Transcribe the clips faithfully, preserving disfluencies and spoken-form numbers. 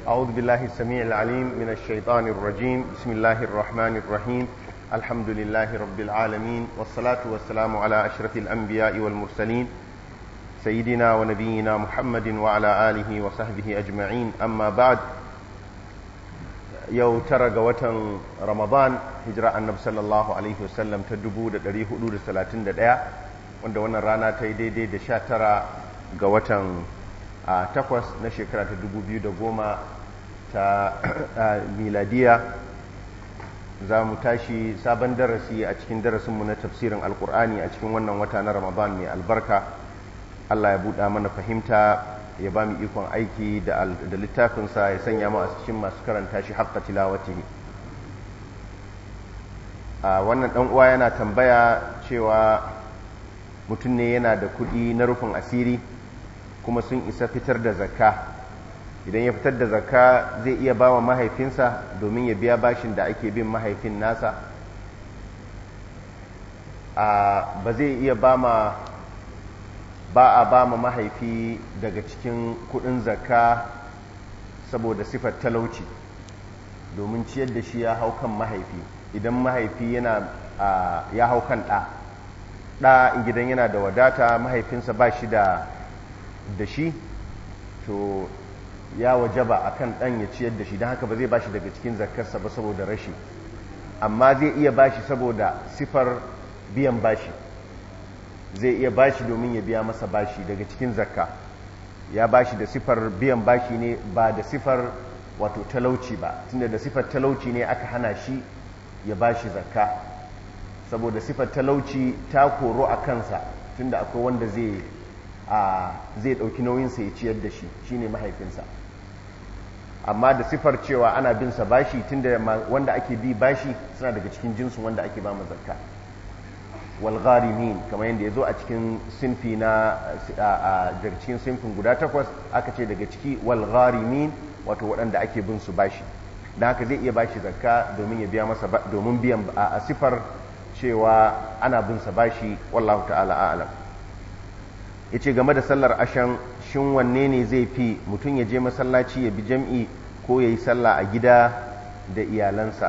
أعوذ بالله السميع العليم من الشيطان الرجيم. بسم الله الرحمن الرحيم. الحمد لله رب العالمين، والصلاة والسلام على أشرف الأنبياء والمرسلين سيدنا ونبينا محمد وعلى آله وصحبه أجمعين. أما بعد، يو ترى وطن رمضان هجرة النبي صلى الله عليه وسلم تدبو دا دريه حدود ثلاثين دا wanda wannan rana ta yi daidai da sha tara ga watan a takwas na shekara ta dubu biyu da goma ta miladiya. Za mu tashi sabon darasi a cikin darasinmu na tafsirin alkur'ani a cikin wannan wata na ramadan mai albarka. Allah ya buɗa mana fahimta, ya ba mu ikon aiki da littafinsa, ya sanya mu a cikin masu karanta shi haqqa tilawatihi. Wannan ɗan uwa yana tambaya cewa mutum ne yana da kuɗi na rufin asiri kuma sun isa fitar da zakka. Idan ya fitar da zakka zai iya ba wa mahaifinsa domin ya biya bashin da ake bin mahaifin nasa. Ba zai iya ba ma ba a ba ma mahaifi daga cikin kuɗin zakka saboda sifar talauci, domin ciyar da shi ya hau kan mahaifi. Idan mahaifi yana ya hau kan ɗa ɗa gidan yana da wadata, mahaifinsa ba shi da da shi, to ya wajaba akan ɗan ya ciyar da shi, don haka ba zai ba shi daga cikin zakkarsa ba saboda rashi, amma zai iya ba shi saboda sifar biyan bashi. Zai iya ba shi domin ya biya masa bashi daga cikin zakka. Ya ba shi da sifar biyan bashi ne, ba da sifar wato talauci ba, tunda da sifar talauci ne aka hana shi ya ba shi zakka, saboda sifar talauci ta koro a kansa, tunda akwai wanda zai zai ɗauki nauyinsa ya ciyar da shi, shine mahaifinsa. Amma da sifar cewa ana bin sa bashi, tunda wanda ake bi bashi suna daga cikin jinsin wanda ake ba mu zakka. Wal gharimin, kamar yadda yazo a cikin sinfi na daga cikin sinfin guda takwas aka ce daga ciki wal gharimin, wato waɗanda ake bin su bashi. Dan haka zai iya bashi zakka domin ya biya masa domin biyan a sifar cewa ana bin sa bashi. Wallahu ta'ala a'lam. Yace game da sallar ashan, shin wanne ne zai fi, mutum ya je masallaci ya bi jam'i ko yayi sallah a gida da iyalansa?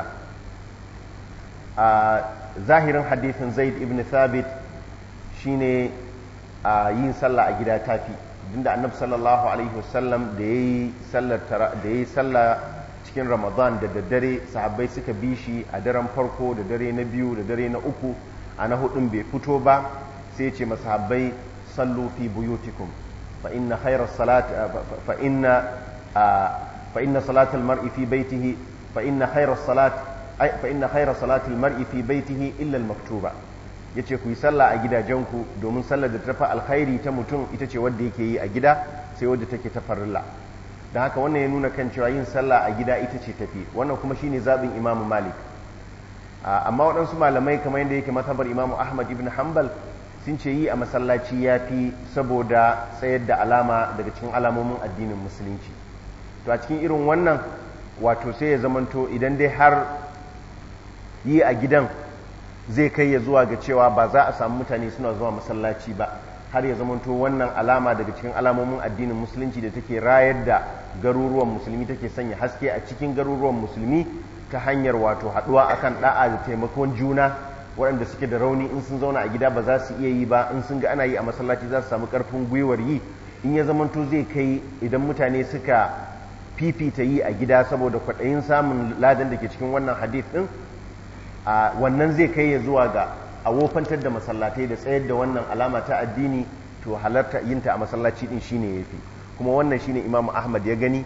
A zahirin hadithin Zaid ibn Thabit shine a yin sallah a gida tafi, inda Annabi sallallahu alaihi wasallam da yayi sallar da yayi sallah cikin Ramadan da daddare, sahabbai suka bi shi a daren farko da dare na biyu da dare na uku, a na hudun bai fito ba, sai ya ce masahabbai sallu fi buyutikum fa inna khayra salat fa inna fa inna salatal mar'i fi baytihi fa inna khayra salat fa inna khayra salatil mar'i fi baytihi illa al-maktuba. Yace ku yi sallah a gidajenku, domin sallar da ta fa alkhairi ta mutum ita ce wadda yake yi a gida, sai wadda take ta farilla. Dan haka wannan ya nuna kan cewa yin sallah a gida ita ce tafi. Wannan kuma shine zabin Imam Malik. Amma waɗansu malamai kamar yadda yake mazhabar Imam Ahmad ibn Hanbal sun ce yi a masallaci ya fi, saboda tsayar da alama daga cikin alamomin addinin musulunci. To a cikin irin wannan wato sai ya zamanto idan dai har yi a gidan zai kai ya zuwa ga cewa ba za a samu mutane suna zuwa masallaci ba, har ya zamanto wannan alama daga cikin alamomin addinin musulunci da take rayar da garuruwan musulmi, take sanya haske a cikin garuruwan musulmi ta hanyar wato haɗuwa akan da'a da taimakon juna. Waɗanda suke da rauni in sun zauna a gida ba za su iya yi ba, in sun ga ana yi a masallaci za su samu ƙarfin gwiwar yi. In ya zamanto zai kai idan mutane suka fifita yi a gida saboda kwaɗayin samun ladan da ke cikin wannan hadith ɗin, wannan zai kai ya zuwa ga a wofantar da masallatai da tsayar da wannan alama ta addini, to halarta yinta a masallaci ɗin shine yafi. Kuma wannan shine Imam Ahmad ya gani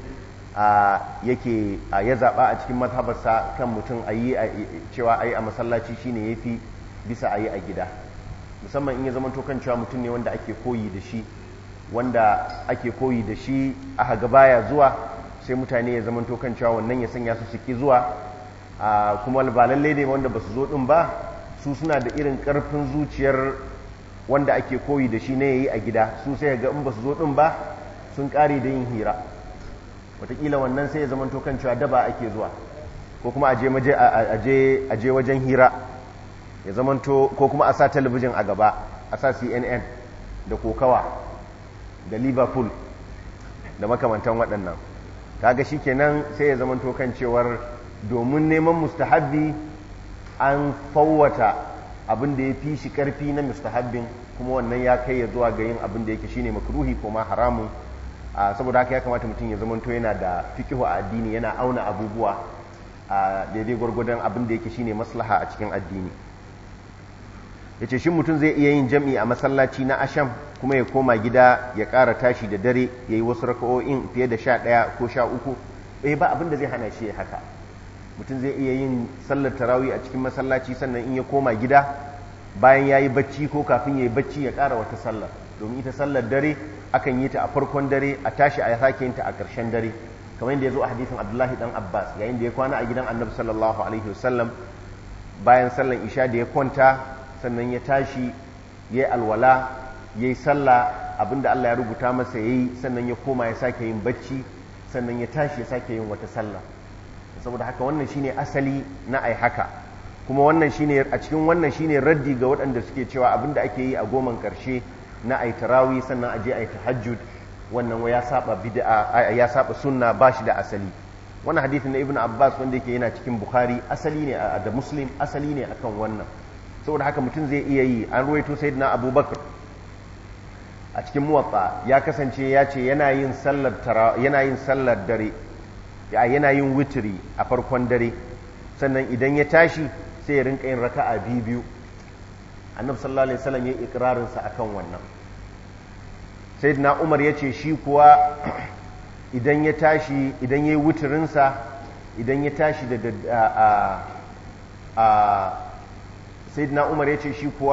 yake ya zaɓa a cikin mazhabarsa kan mutum a yi cewa a yi a masallaci shine ya fi bisa a yi a gida, musamman in ya zama to kan cewa mutum ne wanda ake koyi da shi wanda ake koyi da shi aka ga baya zuwa, sai mutane ya zama to kan cewa wannan ya sanya su suki zuwa. Kuma ba lallai ne wanda ba su zo ɗin ba, su suna da irin ƙarfin zuciyar wanda ake koyi da shi ne ya yi a gida, su sai ga in ba su zo ɗin ba sun ƙare da yin hira. Wataƙila wannan sai ya zama kan cewa daba ake zuwa, ko kuma aje wajen hira ya zama to, ko kuma a sa talabijin a gaba, a sa C N N da kokawa da Liverpool da makamantan waɗannan. kaga shikenan sai ya zama to kan cewar domin neman mustahabbi an fawwata abin da ya fi shi karfi na mustahabbin, kuma wannan ya kai ya zuwa ga yin abin da yake shine makruhi ko ma haramun. Saboda haka ya kamata mutum ya zama to yana da fiqhu a addini, yana auna abubuwa a daidai gwargwadon abin da yake shine maslaha a cikin addini. Yace shi mutum zai iya yin jam'i a masallaci na asham kuma ya koma gida ya ƙara tashi da dare yayi wasu raka'o'in fiye da sha ɗaya ko sha uku. Eh ba abin da zai hana shi haka. Mutum zai iya yin sallar tarawih a cikin masallaci, sannan in ya koma gida bayan ya yi bacci ko kafin ya yi bacci ya ƙara wata sallar, domin ita sallar dare akan yi ta a farkon dare a tashi a sake yin ta a ƙarshen dare, kamar yadda ya zo a hadisin Abdullahi dan Abbas yayin da ya kwana a gidan Annabi sallallahu alaihi wasallam bayan sallar isha da ya kwanta, sannan ya tashi ya yi alwala ya yi sallah abinda Allah ya rubuta masa ya yi, sannan ya koma ya sake yin bacci, sannan ya tashi ya sake yin wata sallah. Saboda haka wannan shine asali na ai haka, kuma wannan shine a cikin wannan shine raddi ga waɗanda suke cewa abinda ake yi a goman ƙarshe na ai tarawih sannan aje ai tahajjud, wannan ya saba bid'a, ya saba sunna, ba shi da asali. Wannan hadisin na Ibn Abbas wanda yake yana cikin Bukhari asali ne da Muslim, asali ne akan wannan. Saboda haka mutum zai iya yi. An ruwaito sayyidina Abubakar a cikin Muwatta ya kasance ya ce yana yin sallar yana yin sallar dare, yana yin witri a farkon dare, sannan idan ya tashi sai ya rinka yin raka'a biyu biyu. Annabi sallallahu alaihi wasallam ya ikrarin sa akan wannan. Sayyidina Umar ya ce shi kuwa idan ya tashi idan yayi witrin sa idan ya tashi da a a Sayyidina Umar ya ce shi kuwa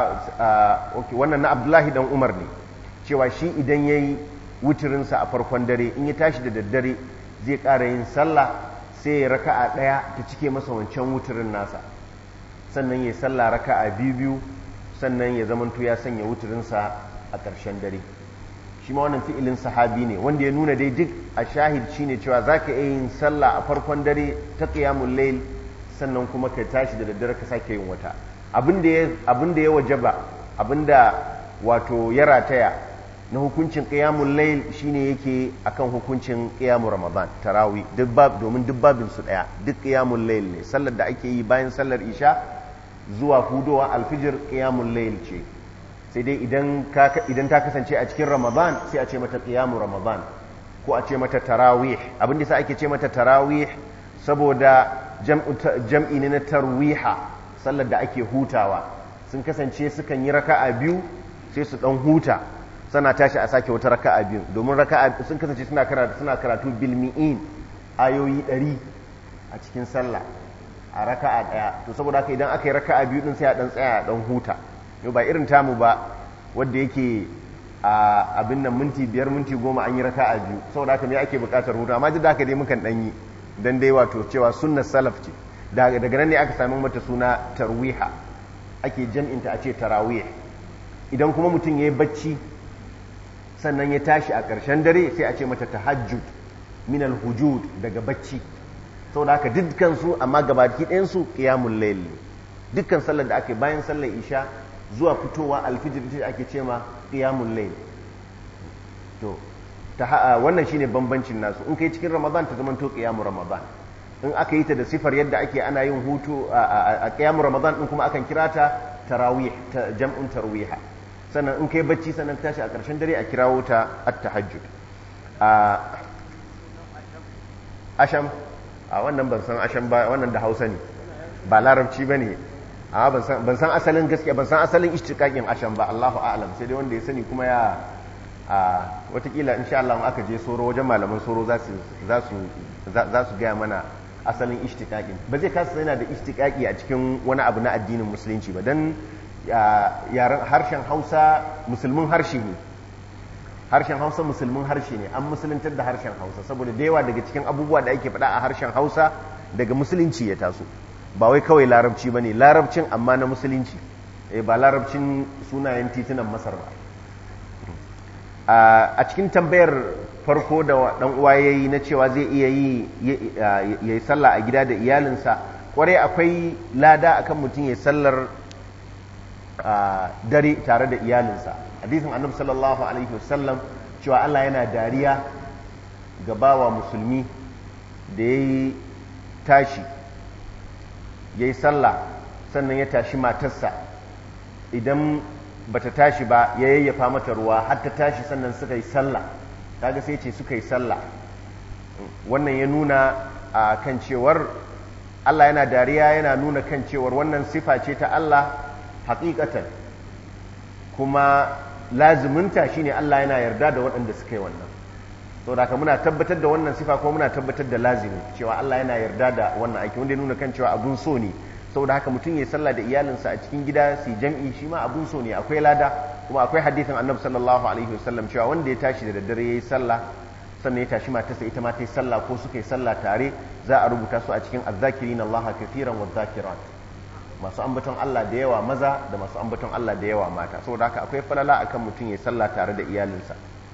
a okay wannan na Abdullahi dan Umar ne, cewa shi idan yayi witrin sa a farkon dare in ya tashi da daddare zai ƙara yin sallah sai ya raka'a ɗaya ta cike masa wancan wuturin nasa, sannan ya sallah raka'a biyu biyu, sannan ya zamanto ya sanya wuturinsa a ƙarshen dare. Shi ma wannan fi'ilin sahabi ne wanda ya nuna dai duk a shahid shine cewa za ka iya yin sallah a farkon dare ta qiyamul layl, sannan kuma ka tashi da daddare ka sake yin wata. Abin da ya wajaba, abin da wato ya rataya na hukuncin qiyamul layl shine yake akan hukuncin qiyamul ramadan tarawih, domin duk babin su daya, duk qiyamul layl ne. Sallar da ake yi bayan sallar isha zuwa hudowa alfijir qiyamul layl ce, sai dai idan idan ta kasance a cikin ramadan sai a ce mata qiyamul ramadan ko a ce mata tarawih. Abin da sai ake ce mata tarawih saboda jam'i ne na tarwiha, sallar da ake hutawa. Sun kasance sukan yi raka'a biyu sai su dan huta, sana tashi a sake wata raka'a biyu, domin raka'a sun kasance suna karatu suna karatu bil mi'in, ayoyi ɗari a cikin sallah a raka'a daya. To saboda haka idan aka yi raka'a biyu din sai a dan tsaya a dan huta. Yau ba irin tamu ba wanda yake a abin nan minti biyar minti goma an yi raka'a biyu, saboda haka me ake bukatar hutu. Amma duk da haka dai mukan dan yi dan dai wato cewa sunnar salaf ce, daga nan ne aka sami mata suna tarwiha, ake jam'inta a ce tarawih. Idan kuma mutum yayi bacci sannan ya tashi a ƙarshen dare sai a ce mata tahajjud min al-hujud, daga bacci. saboda haka dukkan su amma gabaki ɗayan su qiyamul layl, dukkan sallar da ake bayan sallar isha zuwa fitowa alfijir ita ake ce ma qiyamul layl. to ta wannan shine bambancin nasu. In kai cikin ramadan ta zama to qiyamul ramadan, in aka yi ta da sifar yadda ake ana yin hutu a qiyamul ramadan din kuma akan kira ta tarawih, ta jam'un tarwiha. sannan in kai bacci sannan tashi a ƙarshen dare a kirawo ta at-tahajjud. asham a wannan ban san asham ba, wannan da Hausa ne ba larabci bane, amma ban san ban san asalin gaskiya ban san asalin ishtiqaqin asham ba, Allahu a'lam. sai dai wanda ya sani kuma ya watakila insha Allah aka je soro wajen malaman soro za su za su za su ga mana asalin ishtiqaqin. ba zai kasa yana da ishtiqaqi a cikin wani abu na addinin musulunci ba, dan yaran harshen Hausa musulmin harshe ne, harshen Hausa musulmin harshe ne, an musuluntar da harshen Hausa saboda da yawa daga cikin abubuwa da ake faɗa a harshen Hausa daga musulunci ya taso, ba wai kawai larabci bane, larabcin amma na musulunci, eh ba larabcin sunayen titunan Masar ba. a cikin tambayar farko da dan uwa yayi na cewa zai iya yi yayi sallah a gida da iyalinsa, kwarai akwai lada akan mutum yayi sallar dare tare da iyalinsa. hadisin annabi sallallahu alaihi wasallam cewa Allah yana dariya ga bawa musulmi da ya yi tashi ya yi sallah sannan ya tashi matarsa idan bata tashi ba ya yayyafa mata ruwa har ta tashi sannan suka yi sallah kaga sai ce suka yi sallah wannan ya nuna a kan cewar Allah yana dariya yana nuna kan cewar wannan sifa ce ta Allah haƙiƙatan kuma laziminta shine Allah yana yarda da waɗanda suka yi wannan to da muna tabbatar da wannan sifa ko muna tabbatar da lazimi cewa Allah yana yarda da wannan aiki wanda ya nuna kan cewa abun so ne saboda haka mutum ya sallah da iyalinsa a cikin gida su jam'i shi ma abun so ne akwai lada kuma akwai hadithin annabi sallallahu alaihi wasallam cewa wanda ya tashi da daddare yayi sallah sannan ya tashi matarsa ita ma ta yi sallah ko suka yi sallah tare za a rubuta su a cikin azzakirin Allah kathiran wa zakirat masu ambaton Allah da yawa maza da masu ambaton Allah da yawa mata saboda haka akwai falala akan mutum ya sallah tare da iyalinsa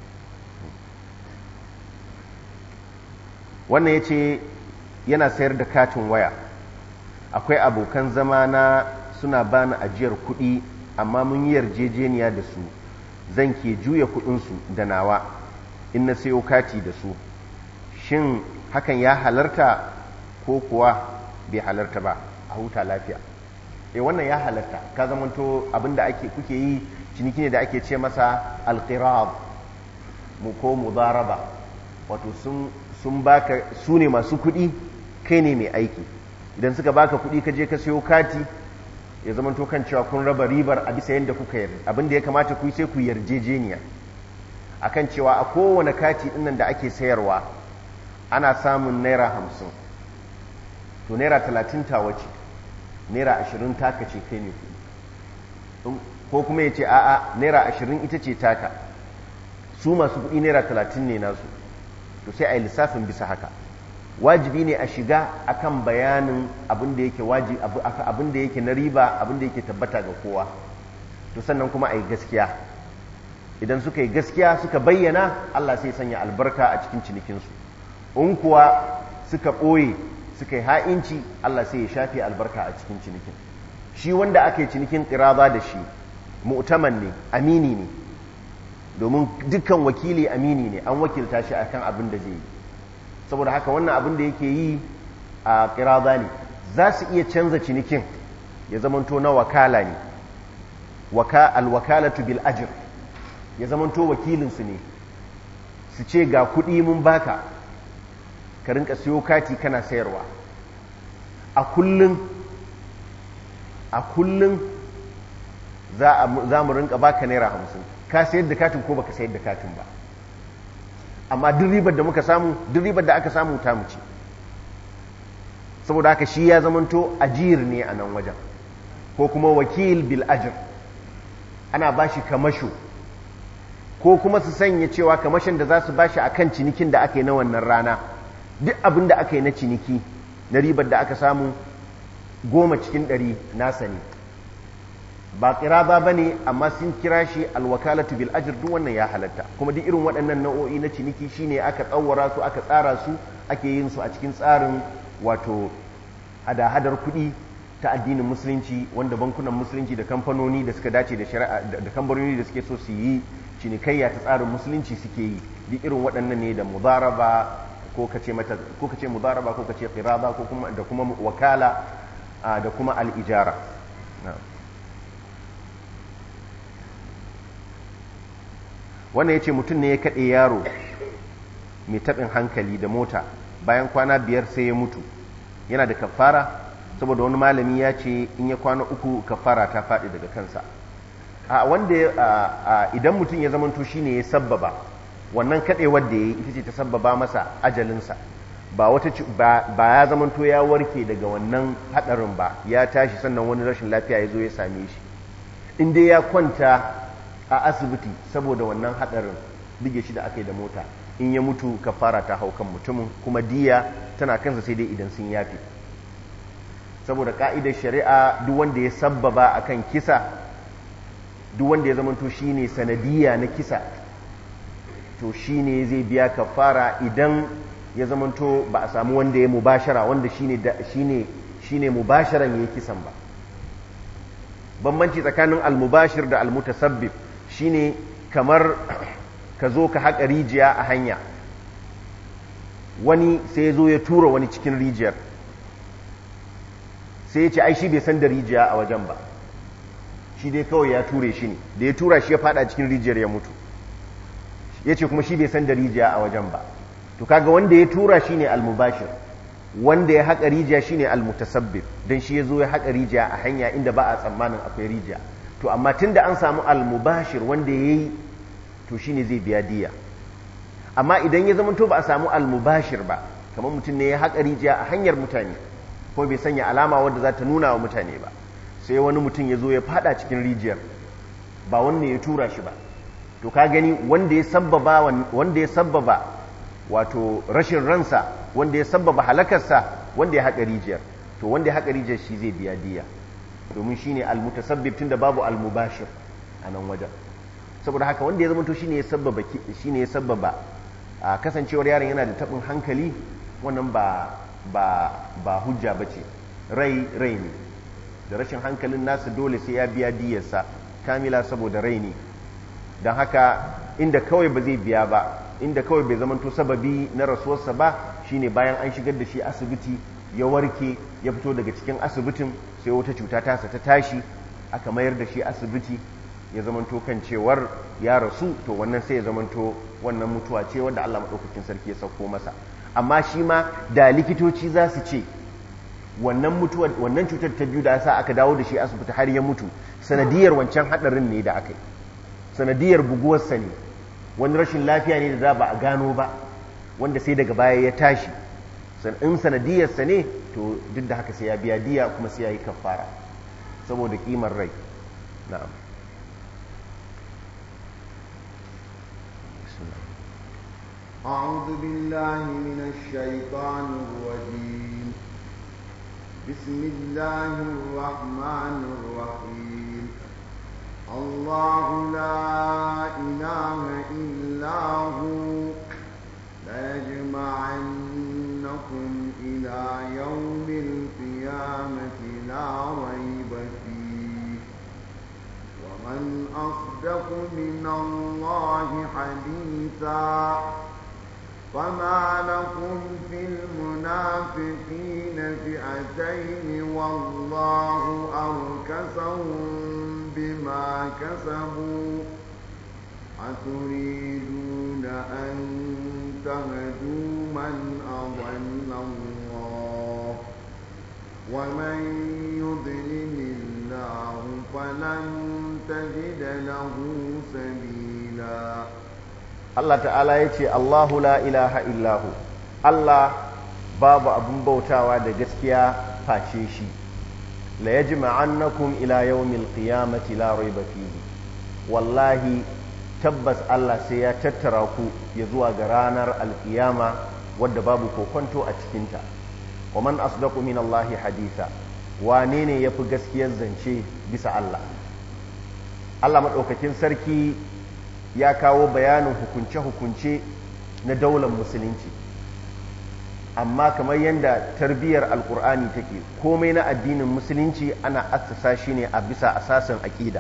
wannan yace yana sayar da katin waya akwai abokan zama na suna bani ajiyar kuɗi amma mun yi yarjejeniya da su zan ke juya kuɗinsu da nawa in na sayo kati da su shin hakan ya halarta ko kuwa bai halarta ba a huta lafiya eh wannan ya halarta ka zamanto abinda ake kuke yi ciniki ne da ake ce masa alqirab mu ko mudaraba wato sun sun baka su ne masu kuɗi kai ne mai aiki idan suka baka kuɗi ka je ka sayo kati ya zamanto kan cewa kun raba ribar a bisa yadda kuka yarda abinda ya kamata ku yi sai ku yarjejeniya akan cewa a kowane kati dinnan da ake sayarwa ana samun naira hamsin to naira talatin ta wace naira ashirin taka ce kai ne kuɗi ko kuma ya ce a'a naira ashirin ita ce taka su masu kuɗi naira talatin ne nasu to sai a yi lissafin bisa haka wajibi ne a shiga akan bayanin abin da yake wajibi abin da yake na riba abin da yake tabbata ga kowa to sannan kuma a yi gaskiya idan suka yi gaskiya suka bayyana Allah sai sanya albarka a cikin cinikinsu in kuwa suka ɓoye suka yi ha'inci Allah sai ya shafe albarka a cikin cinikin shi wanda aka yi cinikin ƙiraba da shi mu'taman ne amini ne domin dukkan wakili amini ne an wakilta shi akan abin da zai yi saboda haka wannan abin da yake yi a ƙiraba ne za su iya canza cinikin ya zamanto na wakala ne alwakalatu bil ajr ya zamanto wakilinsu ne su ce ga kuɗi mun baka ka rinka siyo kati kana sayarwa a kullum a kullum za mu rinka baka naira hamsin ka sayar da katin ko baka sayar da katin ba amma duk ribar da muka samu duk ribar da aka samu ta muce saboda haka shi ya zamanto ajir ne a nan wajen ko kuma wakil bil ajr ana bashi kamasho ko kuma su sanya cewa kamashin da za su bashi akan cinikin da aka yi na wannan rana duk abin da aka yi na ciniki na ribar da aka samu goma cikin ɗari nasa ne ba ƙiraba ba ne amma sun kira shi alwakalatu bil ajr duk wannan ya halatta kuma duk irin waɗannan nau'o'i na ciniki shine aka tsawara su aka tsara su ake yin su a cikin tsarin wato hada-hadar kuɗi ta addinin musulunci wanda bankunan musulunci da kamfanoni da suka dace da shari'a da kamfanoni da suke so su yi cinikayya ta tsarin musulunci suke yi duk irin waɗannan ne da mudaraba ko kace mata ko kace mudaraba ko kace qiraba ko kuma da kuma wakala da kuma al-ijara wannan yace mutum ne ya kade yaro mai tabin hankali da mota bayan kwana biyar sai ya mutu yana da kafara saboda wani malami ya ce in ya kwana uku kafara ta faɗi daga kansa a wanda idan mutum ya zamanto shine ya sabbaba wannan kadewar da yayi ita ce ta sabbaba masa ajalinsa ba wata ba ya zamanto ya warke daga wannan hadarin ba ya tashi sannan wani rashin lafiya ya zo ya same shi in dai ya kwanta a asibiti saboda wannan hadarin bige shi da aka yi da mota in ya mutu kafara ta hau kan mutumin kuma diya tana kansa sai dai idan sun yafe saboda ka'idar shari'a duk wanda ya sabbaba akan kisa duk wanda ya zamanto shine sanadiyya na kisa to shine zai biya kafara idan ya zamanto ba a samu wanda ya mubashara wanda shine shine shine mubasharan yayin kisan ba bambanci tsakanin al-mubashir da al-mutasabbib shine kamar ka zo ka haƙa rijiya a hanya wani sai ya zo ya tura wani cikin rijiyar, sai ya ce ai shi bai san da rijiya a wajen ba, shi dai kawai ya ture shi ne, da ya tura shi ya fada cikin rijiyar ya mutu, ya ce kuma shi bai san da rijiya a wajen ba. To kaga wanda ya tura shi ne almubashir, wanda ya haƙa rijiya shi ne almutasabbib, don shi ya zo ya haƙa rijiya a hanya inda ba a tsammanin akwai rijiya. To amma tun da an samu almubashir wanda ya yi, to shi ne zai biya diya. Amma idan ya zama to ba a samu almubashir ba, kamar mutum ne ya haƙa rijiya a hanyar mutane ko bai sanya alama wadda za ta nuna wa mutane ba, sai wani mutum ya zo ya fada cikin rijiyar, ba wanne ya tura shi ba, to ka gani wanda ya sabbaba wanda ya sabbaba wato rashin ransa, wanda ya sabbaba halakarsa wanda ya haƙa rijiyar, to wanda ya haƙa rijiyar shi zai biya diya, domin shine almutasabbib tunda babu almubashir a nan wajen. Saboda haka wanda ya zama to shine ya sabbaba shine ya sabbaba a kasancewar yaron yana da tabin hankali, wannan ba ba ba hujja bace, rai rai ne, da rashin hankalin nasa dole sai ya biya diyarsa kamila saboda rai ne. Don haka inda kawai ba zai biya ba, inda kawai bai zamanto sababi na rasuwarsa ba, shine bayan an shigar da shi asibiti ya warke ya fito daga cikin asibitin, sai wata cuta tasa ta tashi aka mayar da shi asibiti ya zamanto kan cewar ya rasu, to wannan sai ya zamanto wannan mutuwa ce wanda Allah madaukakin sarki ya sauko masa. Amma shi ma da likitoci za su ce wannan mutuwar wannan cutar ta biyu da sa aka dawo da shi asibiti har ya mutu sanadiyar wancan hadarin ne da aka yi, sanadiyar buguwarsa ne, wani rashin lafiya ne da ba a gano ba wanda sai daga baya ya tashi, in sanadiyarsa ne to duk da haka sai ya biya diya kuma sai ya yi kafara saboda kimar rai. Na'am. أعوذ بالله من الشيطان الرجيم. بسم الله الرحمن الرحيم. الله لا إله إلا هو ليجمعنكم إلى يوم القيامة لا ريب فيه ومن أصدق من الله حديثا فما لكم في المنافقين فئتين والله أركسهم بما كسبوا أتريدون أن تهدوا من أضل الله ومن يضلل الله فلن تجد له سبيلا. Allah ta'ala ya ce Allahu la ilaha illahu, Allah babu abin bautawa da gaskiya face shi, la yajma'annakum ila yawmil qiyamati la rayba fihi, wallahi tabbas Allah sai ya tattara ku ya zuwa ga ranar alkiyama wadda babu kokonto a cikinta. Wa man asdaqu min Allahi haditha, wane ne yafi gaskiyar zance bisa Allah? Allah madaukakin sarki ya kawo bayanin hukunce-hukunce na daular musulunci, amma kamar yadda tarbiyyar alkur'ani take, komai na addinin musulunci ana assasa shi ne a bisa asasin aƙida.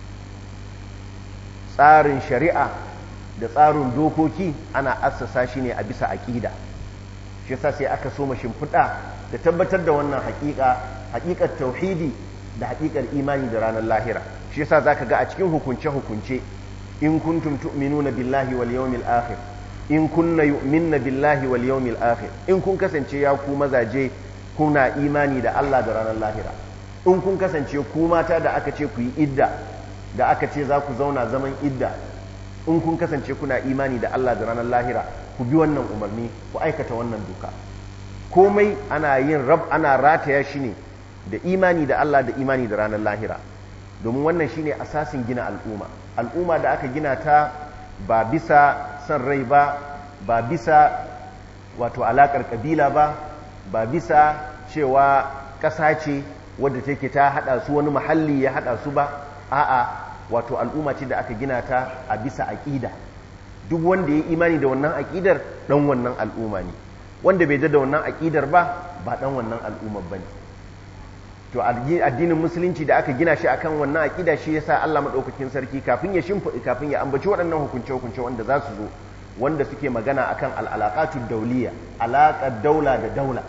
Tsarin shari'a da tsarin dokoki ana assasa shi ne a bisa aƙida. shi yasa sai aka so shimfiɗa da tabbatar da wannan haƙiƙa haƙiƙar tauhidi da haƙiƙar imani da ranar lahira. Shi yasa zaka ga a cikin hukunce-hukunce, in kuntum tu'minuna billahi wal yawmil akhir, in kunna yu'minna billahi wal yawmil akhir, in kun kasance ya ku mazaje kuna imani da Allah da ranar lahira, in kun kasance ku mata da aka ce ku yi idda, da aka ce za ku zauna zaman idda, in kun kasance kuna imani da Allah da ranar lahira, ku bi wannan umarni, ku aikata wannan doka. Komai ana yin rab ana rataya shi ne da imani da Allah da imani da ranar lahira, domin wannan shine asasin gina al'umma. Al'umma da aka gina ta ba bisa son rai ba, ba bisa wato alakar kabila ba, ba bisa cewa ƙasa ce wadda take ta hada su wani mahalli ya hada su ba, a'a wato al'umma ce da aka gina ta a bisa aqida. Duk wanda ya imani da wannan aqidar dan wannan al'umma ne, wanda bai da wannan aqidar ba ba dan wannan al'umma bane. To addinin musulunci da aka gina shi akan wannan aqida, shi yasa Allah madaukakin sarki kafin ya shimfi kafin ya ambaci waɗannan hukunce hukunce wanda za su zo wanda suke magana akan al'alaƙatun dauliya, alaƙar daula da daula,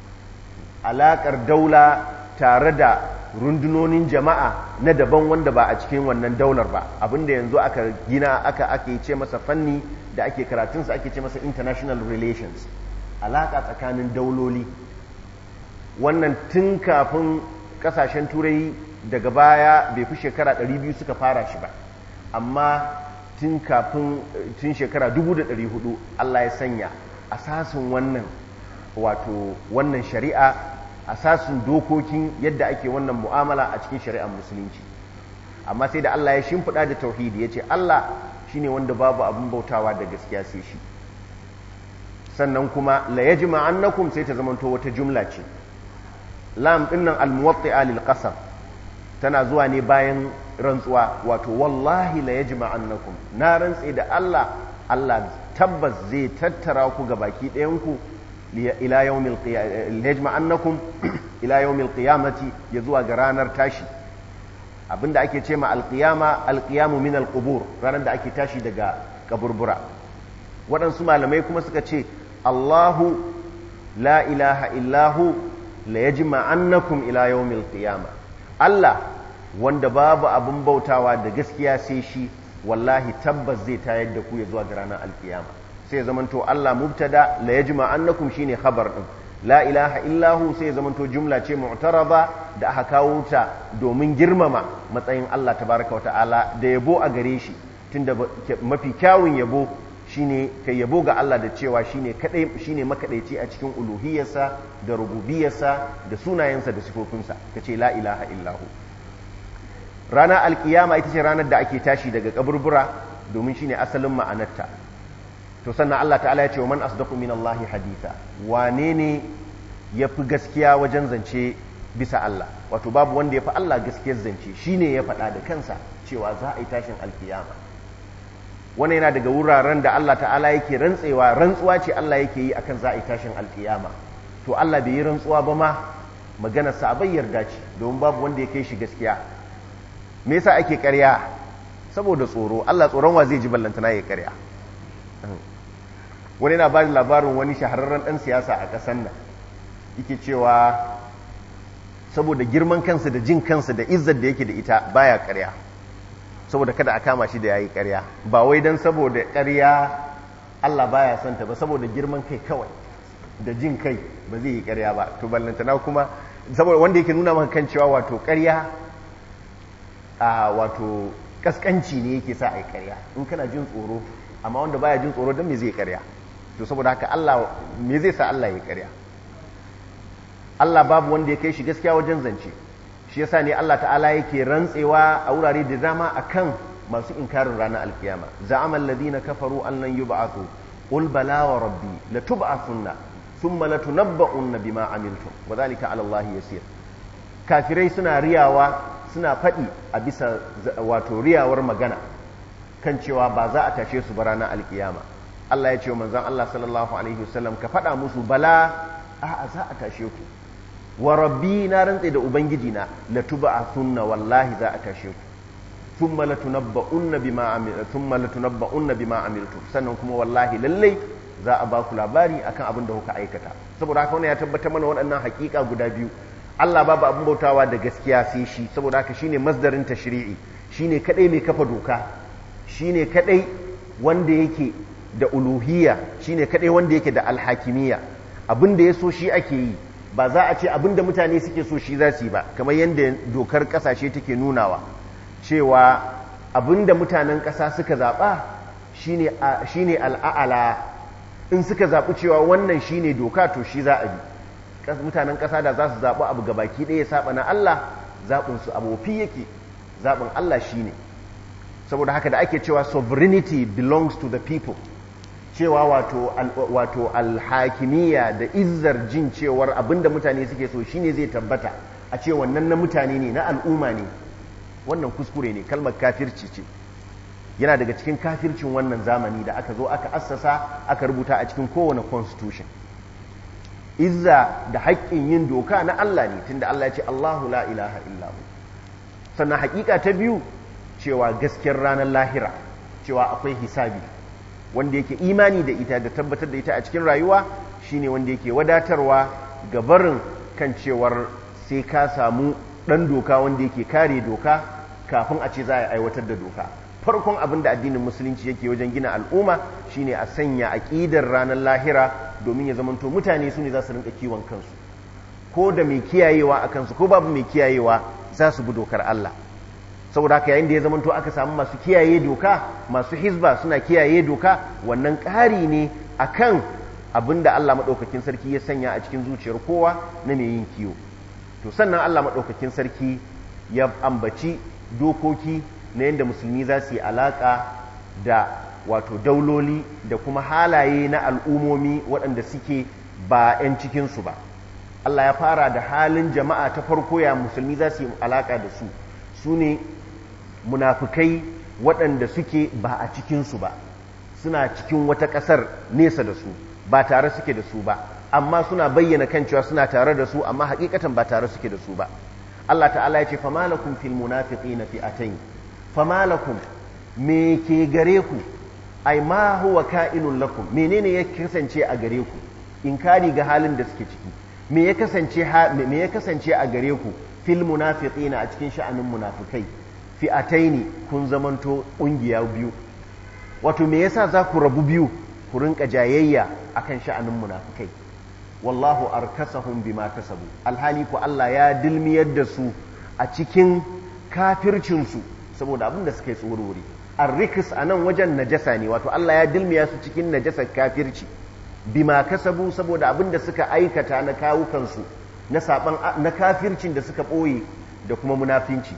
alaƙar daula tare da rundunonin jama'a na daban wanda ba a cikin wannan daular ba, abinda yanzu aka gina aka ake ce masa fanni da ake karatunsa ake ce masa international relations, alaƙa tsakanin dauloli. Wannan tun kafin ƙasashen turai daga baya bai fi shekara ɗari biyu suka fara shi ba, amma tun kafin tun shekara dubu da ɗari hudu Allah ya sanya asasin wannan wato wannan shari'a, asasin dokokin yadda ake wannan mu'amala a cikin shari'ar musulunci. Amma sai da Allah ya shimfiɗa da tauhidi, ya ce Allah shine wanda babu abin bautawa da gaskiya sai shi. Sannan kuma la yajma'annakum sai ta zamanto wata jumla ce, lam dinnan al-muwatti'a lil qasam tana zuwa ne bayan rantsuwa, wato wallahi la yajma'annakum, na rantse da Allah, Allah tabbas zai tattara ku ga baki ɗayan ku ila yawmil qiyamah, yajma'annakum ila yawmil qiyamati, ya zuwa ga ranar tashi. Abinda ake ce ma al-qiyama, al-qiyamu min al-qubur, ranar da ake tashi daga kaburbura. Waɗansu malamai kuma suka ce Allahu la ilaha illahu la yajma'annakum ila yawmil qiyamah, Allah wanda babu abin bautawa da gaskiya sai shi, wallahi tabbas zai tayar da ku ya zuwa ga ranar alkiyama. Sai zamanto Allah mubtada, la yajma'annakum shine khabar din, la ilaha illahu sai zamanto jumla ce mu'taraba da aka kawo ta domin girmama matsayin Allah tabaraka wa ta'ala da yabo a gare shi, tunda mafi kyawun yabo shine kai yabo ga Allah da cewa shine kadai shine makadaici a cikin uluhiyarsa da rububiyarsa da sunayensa da sifofinsa, kace la ilaha illahu. Ranar alkiyama ita ce ranar da ake tashi daga kaburbura, domin shine asalin ma'anarta. To sannan Allah ta'ala ya ce wa man asdaqu minallahi haditha, wane ne yafi gaskiya wajen zance bisa Allah, wato babu wanda yafi Allah gaskiyar zance, shine ya faɗa da kansa cewa za a yi tashin alkiyama. Wannan yana daga wuraren da Allah ta'ala yake rantsewa, rantsuwa ce Allah yake yi akan za a yi tashin alkiyama. To Allah bai yi rantsuwa ba ma, maganar sa bai yarda ce, domin babu wanda ya kai shi gaskiya. Me yasa ake ƙarya? Saboda tsoro. Allah tsoron wa zai ji ballantana ya ƙarya? Wani yana ba da labarin wani shahararren ɗan siyasa a ƙasar nan, yake cewa saboda girman kansa da jin kansa da izzar da yake da ita baya ƙarya, saboda kada a kama shi da yayi ƙarya, ba wai dan saboda ƙarya Allah baya son ta ba, saboda girman kai kawai da jin kai ba zai yi ƙarya ba. To ballantana kuma saboda wanda yake nuna maka kan cewa wato ƙarya a wato kaskanci ne yake sa a yi ƙarya, in kana jin tsoro. Amma wanda baya jin tsoro don me zai ƙarya? To saboda haka Allah me zai sa Allah ya ƙarya? Allah babu wanda ya kai shi gaskiya wajen zance. Shi yasa ne Allah ta'ala yake rantsewa a wurare da dama akan masu inkarin ranar alkiyama. Za'amal ladina kafaru an lan yub'athu qul bala wa rabbi latub'athunna thumma latunabba'unna bima amiltum wa dhalika 'ala Allah yasir. Kafirai suna riyawa, suna faɗi a bisa wato riyawar magana kan cewa ba za a tashe su ba ranar alkiyama. Allah ya ce wa manzon Allah sallallahu alaihi wasallam, ka faɗa musu bala, a'a za a tashe ku. Wa rabbi, na rantse da ubangiji na, latub'athunna, wallahi za a tashe ku. Thumma latunabba'unna bima amiltum, thumma latunabba'unna bima amiltum, sannan kuma wallahi lallai za a ba ku labari akan abin da kuka aikata. Saboda haka wannan ya tabbatar mana waɗannan haƙiƙa guda biyu. Allah babu abin bautawa da gaskiya sai shi, saboda haka shine masdarin tashri'i, shine kadai mai kafa doka, shine kadai wanda yake da uluhiyya, shine kadai wanda yake da alhakimiyya. Abin da yaso shi ake yi, ba za a ce abin da mutane suke so shi za su yi ba, kamar yadda dokar kasashe take nunawa cewa abin da mutanen kasa suka zaba shine shine al'ala. In suka zabi cewa wannan shine doka, to shi za a bi. Mutanen ƙasa da za su zaɓi abu gabaki ɗaya saɓa na Allah, zaɓinsu abofi yake, zaɓin Allah shi ne. Saboda haka da ake cewa sovereignty belongs to the people, cewa wato, wato alhakimiyya da izzar jin cewar abinda mutane suke so shi ne zai tabbata, a ce wannan na mutane ne, na al'umma ne, wannan kuskure ne, kalmar kafirci ce. Yana daga cikin kafircin wannan zamani da aka zo aka assasa aka rubuta a cikin kowane constitution. Izza da haƙƙin yin doka na Allah ne, tunda Allah ya ce Allahu la ilaha illahu. Sannan haƙiƙa ta biyu cewa gaskiyar ranar lahira, cewa akwai hisabi, wanda yake imani da ita da tabbatar da ita a cikin rayuwa shine wanda yake wadatarwa ga barin kan cewar sai ka samu ɗan doka wanda yake kare doka kafin a ce za a aiwatar da doka. Farkon abin da addinin musulunci yake wajen gina al'umma shine a sanya aƙidar ranar lahira domin ya zamanto mutane su ne za su rinka kiwon kansu, ko da mai kiyayewa a kansu ko babu mai kiyayewa za su bi dokar Allah. Saboda haka yayin da ya zamanto aka samu masu kiyaye doka, masu hizba suna kiyaye doka, wannan ƙari ne akan abin da Allah maɗaukakin sarki ya sanya a cikin zuciyar kowa na mai yin kiwo. To sannan Allah maɗaukakin sarki ya ambaci dokoki na yadda musulmi za su yi alaƙa da wato dauloli da kuma halaye na al'umomi waɗanda suke ba 'yan cikinsu ba. Allah ya fara da halin jama'a ta farko ya musulmi za su yi alaƙa da su, su ne munafukai waɗanda suke ba a cikinsu ba, suna cikin wata ƙasar nesa da su, ba tare suke da su ba, amma suna bayyana kan cewa suna tare da su, amma hakikatan ba tare suke da su ba. Allah ta'ala ya ce famalakum fil munafiqina fi'atayn, famalakum me ke gare ku, ai ma huwa ka'inun lakum, menene ya kasance a gare ku inkari ga halin da suke ciki, me ya kasance me ya kasance a gare ku fil munafiqina a cikin sha'anin munafikai, fi'ataini kun zamanto kungiya biyu. Wato me yasa za ku rabu biyu ku rinka jayayya akan sha'anin munafikai? Wallahu arkasahum bima kasabu, alhali ku Allah ya dilmiyar da su a cikin kafircin su saboda abin da suka yi tsorori. Arrikis anan wajen najasa ne, wato Allah ya dilmiya su cikin najasar kafirci bima kasabu saboda abin da suka aikata na kawukan su na saban na kafircin da suka boye da kuma munafinci.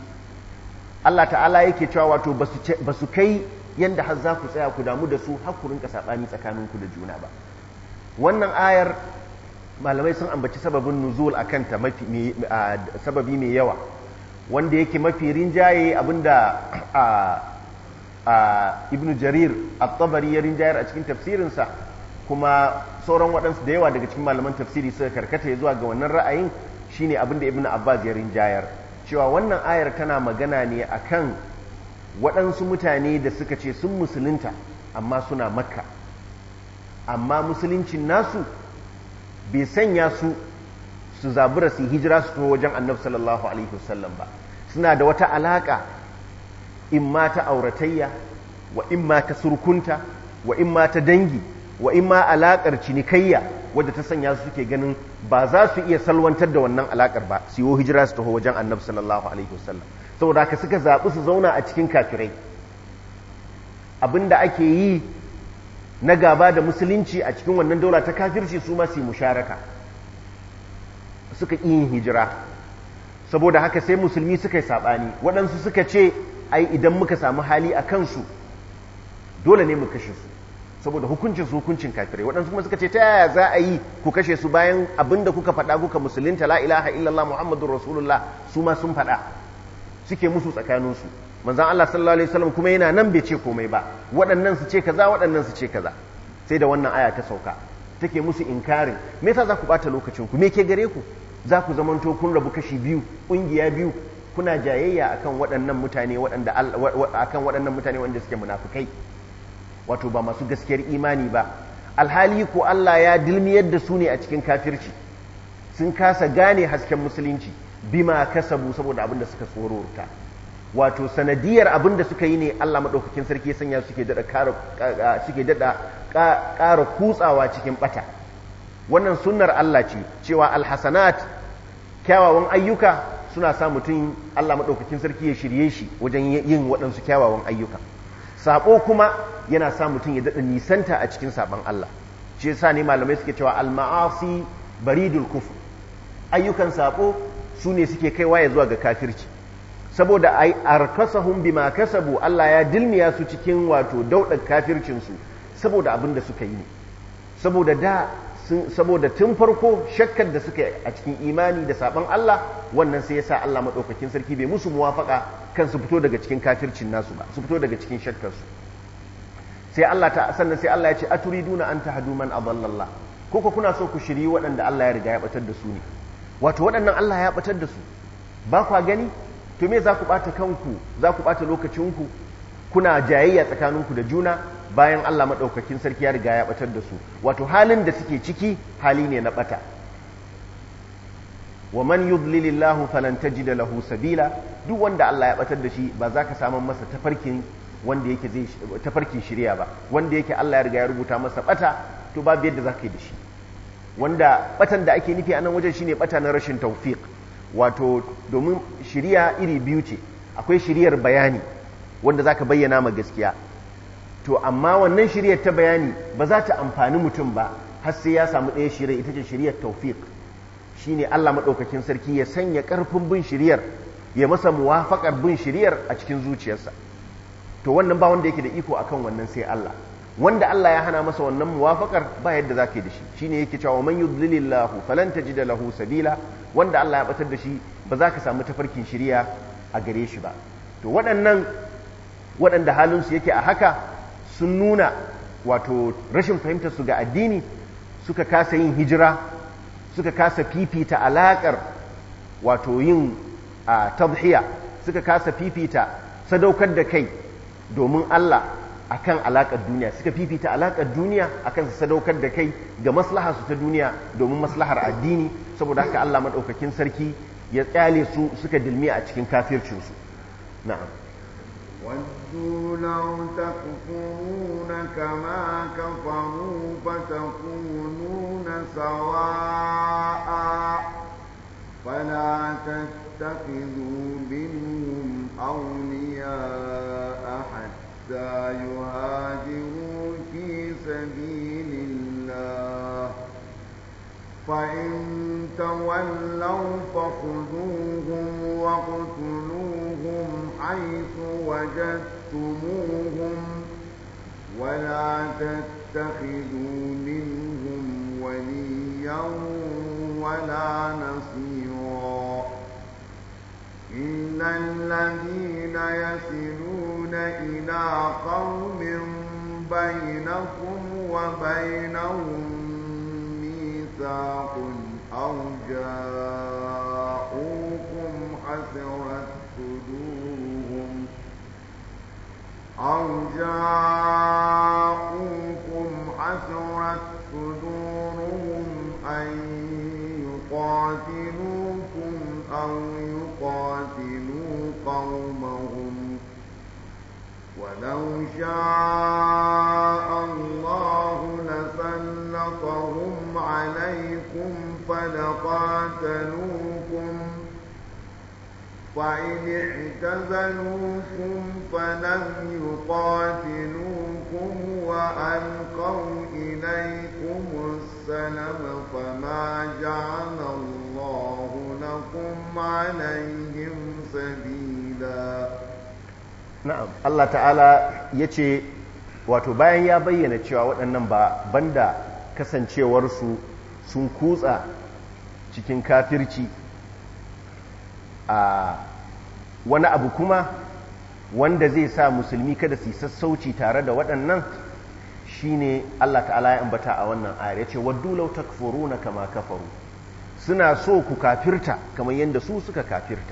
Allah ta'ala yake cewa wato basu kai yanda har za ku tsaya ku damu da su har ku rinka sabani tsakaninku da juna ba. Wannan ayar malamai sun ambaci sababin nuzul akan ta mafi sababi mai yawa, wanda yake mafi rinjaye abinda Ibn Jarir at-Tabari ya rinjayar a cikin tafsirinsa, kuma sauran waɗansu da yawa daga cikin malaman tafsiri suka karkata zuwa ga wannan ra'ayin, shine abinda Ibn Abbas ya rinjayar, cewa wannan ayar tana magana ne akan waɗansu mutane da suka ce sun musulunta amma suna Makka, amma musuluncin nasu bai sanya su su zabura su hijira su to wajen Annabi sallallahu alaihi wasallam ba. Suna da wata alaka imma ta auratayya wa imma ta surkunta wa imma ta dangi wa imma alakar cinikayya wadda ta sanya su suke ganin ba za su iya salwantar da wannan alakar ba su yi hijira su taho wajen Annabi sallallahu alaihi wasallam. Saboda haka suka zaɓi su zauna a cikin kafirai. Abinda ake yi na gaba da musulunci a cikin wannan daula ta kafirci su ma su yi musharaka, suka ƙi yin hijira. Saboda haka sai musulmi suka yi saɓani, waɗansu suka ce ai idan muka samu hali a kansu dole ne mu kashe su saboda hukuncin su hukuncin kafirai. Waɗansu kuma suka ce ta yaya za a yi ku kashe su bayan abinda kuka faɗa kuka musulunta la ilaha illallah muhammadur rasulullah, su ma sun faɗa, suke musu tsakaninsu. Manzon Allah sallallahu alaihi wasallam kuma yana nan bai ce komai ba, waɗannan su ce kaza waɗannan su ce kaza, sai da wannan aya ta sauka take musu inkarin me yasa za ku bata lokacin ku, me ke gare ku za ku zamanto kun rabu kashi biyu, kungiya biyu, kuna jayayya akan waɗannan mutane waɗanda akan waɗannan mutane wanda suke munafikai, wato ba masu gaskiyar imani ba, alhali ko Allah ya dilmiyar da su ne a cikin kafirci, sun kasa gane hasken musulunci bima kasabu saboda abin da suka tsororta. Wato sanadiyar abin da suka yi ne Allah maɗaukakin sarki ya sanya suke daɗa suke daɗa ƙara kutsawa cikin ɓata. Wannan sunnar Allah ce cewa alhasanat kyawawan ayyuka suna sa mutum Allah maɗaukakin sarki ya shirye shi wajen yin waɗansu kyawawan ayyuka. Saɓo kuma yana sa mutum ya daɗa nisanta a cikin saɓon Allah. Shi yasa ne malamai suke cewa al-ma'asi baridul kufr, ayyukan saɓo su ne suke kaiwa ya zuwa ga kafirci. Saboda ai arkasahum bima kasabu, Allah ya dilmiya su cikin wato daudar kafircin su saboda abin da suka yi ne. Saboda da saboda tun farko shakkar da suka a cikin imani da saban Allah, wannan sai yasa Allah madaukakin sarki bai musu muwafaka kan su fito daga cikin kafircin nasu ba, su fito daga cikin shakkar su. Sai Allah ta sannan sai Allah ya ce aturiduna an tahdu man adallallah, ko ko kuna so ku shiri waɗanda Allah ya riga ya batar da su ne. Wato waɗannan Allah ya batar da su, ba kwa gani? To me za ku ɓata kanku, za ku ɓata lokacinku kuna jayayya tsakaninku da juna bayan Allah maɗaukakin sarki ya riga ya batar da su, wato halin da suke ciki hali ne na bata. wa man yudlilillahu falan tajida lahu sabila, duk wanda Allah ya batar da shi ba za ka samu masa tafarkin wanda yake zai tafarkin shirya ba, wanda yake Allah ya riga ya rubuta masa bata, to babu yadda za ka yi da shi. Wanda batan da ake nufi a nan wajen shine bata na rashin tawfiq, wato domin shiriya iri biyu ce, akwai shiriyar bayani wanda za ka bayyana ma gaskiya, to amma wannan shiriyar ta bayani ba za ta amfani mutum ba har sai ya samu ɗaya shirya, ita ce shiriyar tawfiq. shine Allah maɗaukakin sarki ya sanya ƙarfin bin shiriyar, ya masa muwafaƙar bin shiriyar a cikin zuciyarsa, to wannan ba wanda yake da iko akan wannan sai Allah. Wanda Allah ya hana masa wannan muwafaƙar ba yadda za ka yi da shi, shine yake cewa man yudlilillahu falan tajida lahu sabila, wanda Allah ya batar da shi ba za ka samu tafarkin shiriya a gare shi ba. To waɗannan waɗanda halinsu yake a haka sun nuna wato rashin fahimtar su ga addini, suka kasa yin hijira, suka kasa fifita alaƙar wato yin a tadhiya, suka kasa fifita sadaukar da kai domin Allah akan alaƙar duniya, suka fifita alaƙar duniya akan su sadaukar da kai ga maslahar su ta duniya domin maslahar addini. Saboda haka Allah madaukakin sarki ya tsale su suka dilmi a cikin kafircin su. na'am ودوا لو تكفرون كما كفروا فتكونون سواء فلا تتخذوا منهم أولياء حتى يهاجروا في سبيل الله فإن تولوا فخذوهم واقتلوهم حيث وجدتموهم ولا تتخذوا منهم وليا ولا نصيرا إلا الذين يصلون إلى قوم بينكم وبينهم ميثاق أو جاءوكم حسرت صدورهم أو جاءوكم حسرت صدورهم أن يقاتلوكم أو يقاتلوا قومهم ولو شاء الله لسلطهم عليكم فلقاتلوكم فإن اعتزلوكم فلم يقاتلوكم وألقوا إليكم السلم فما جعل الله لكم عليهم سبيلا. na'am Allah ta'ala yace wato bayan ya bayyana cewa waɗannan ba banda kasancewarsu sun kutsa cikin kafirci a wani abu kuma wanda zai sa musulmi kada su yi sassauci tare da waɗannan shine Allah ta'ala ya ambata a wannan ayar yace waddu law takfuruna kama kafaru, suna so ku kafirta kamar yadda su suka kafirta,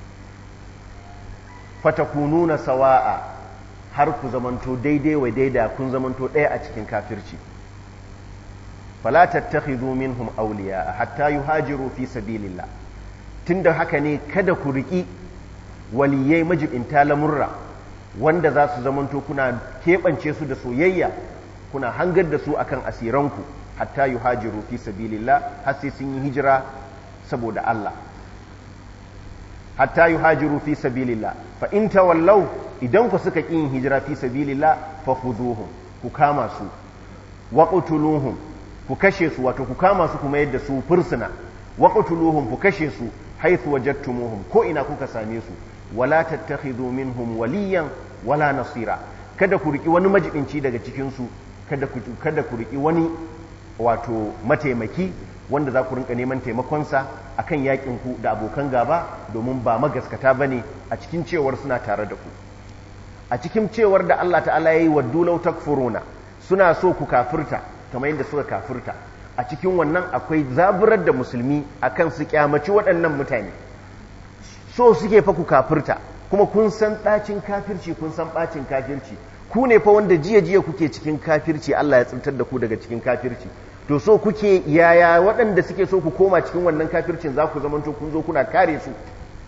fatakununa sawa'a, har ku zamanto daidai wa daida, kun zamanto ɗaya a cikin kafirci. fala tattakhidhu minhum awliya hatta yuhajiru fi sabilillah, tunda haka ne kada ku riki waliyai majibinta lamurra wanda za su zamanto kuna keɓance su da soyayya, kuna hangar da su akan asiranku, hatta yuhajiru fi sabilillah, har sai sun yi hijira saboda Allah. hatta yuhajiru fi sabilillah fa in tawallaw, idan ku suka kin hijira fi sabilillah fa khuduhum, ku kama su, waqtuluhum, ku kashe su, wato ku kama su kuma yadda su fursuna, waqtuluhum, ku kashe su haythu wajadtumuhum, ko ina kuka same su, wala tattakhidhu minhum waliyan wala nasira, kada ku riki wani majibinci daga cikin su, kada ku kada ku riki wani wato mataimaki wanda za ku rinka neman taimakonsa a kan yaƙinku da abokan gaba, domin ba magaskata ba ne a cikin cewar suna tare da ku. A cikin cewar da Allah ta'ala ya yi wa dulau takfuruna, suna so ku kafirta kamar yadda suka kafirta, a cikin wannan akwai zaburar da musulmi a kan su kyamaci waɗannan mutane, so suke fa ku kafirta, kuma kun san ɗacin kafirci, kun san ɓacin kafirci, ku ne fa wanda jiya jiya kuke cikin kafirci Allah ya tsintar da ku daga cikin kafirci to so kuke yaya waɗanda suke so ku koma cikin wannan kafircin za ku zamanto kun zo kuna kare su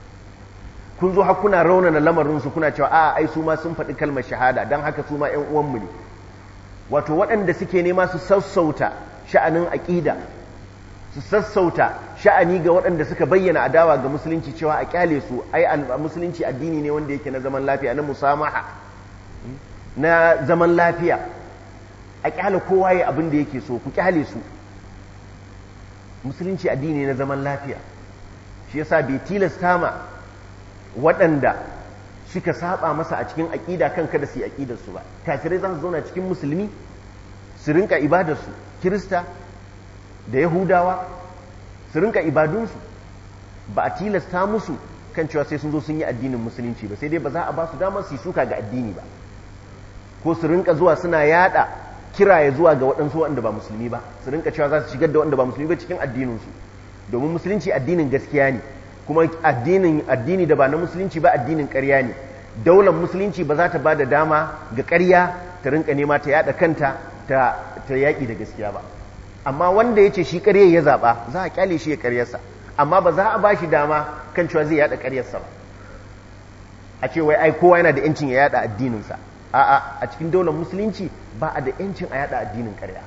kun zo har kuna raunana lamarinsu kuna cewa a ai su ma sun faɗi kalmar shahada don haka su ma ƴan uwanmu ne wato waɗanda suke nema su sassauta sha'anin aƙida su sassauta sha'ani ga waɗanda suka bayyana adawa ga musulunci cewa a kyale su ai musulunci addini ne wanda yake na zaman lafiya na musamaha na zaman lafiya a kyale kowa ya abin da yake so ku kyale su musulunci addini ne na zaman lafiya shi yasa bai tilasta ma waɗanda suka saba masa a cikin aƙida kan kada su yi aƙidarsu ba kafirai za su zauna cikin musulmi su rinka ibadarsu kirista da yahudawa su rinka ibadunsu ba a tilasta musu kan cewa sai sun zo sun yi addinin musulunci ba sai dai ba za a ba su damar su yi suka ga addini ba ko su rinka zuwa suna yada kiraye zuwa ga waɗansu waɗanda ba musulmi ba su rinka cewa za su shigar da waɗanda ba musulmi ba cikin addininsu domin musulunci addinin gaskiya ne kuma addinin addini da ba na musulunci ba addinin ƙarya ne daular musulunci ba za ta ba da dama ga ƙarya ta rinka nema ta yada kanta ta ta yaƙi da gaskiya ba amma wanda ya ce shi ƙarya ya zaɓa za a ƙyale shi ya ƙaryarsa amma ba za a ba shi dama kan cewa zai yada ƙaryarsa ba a ce wai ai kowa yana da yancin ya yada addininsa a'a a cikin daular musulunci ba a da yancin a yada addinin ƙarya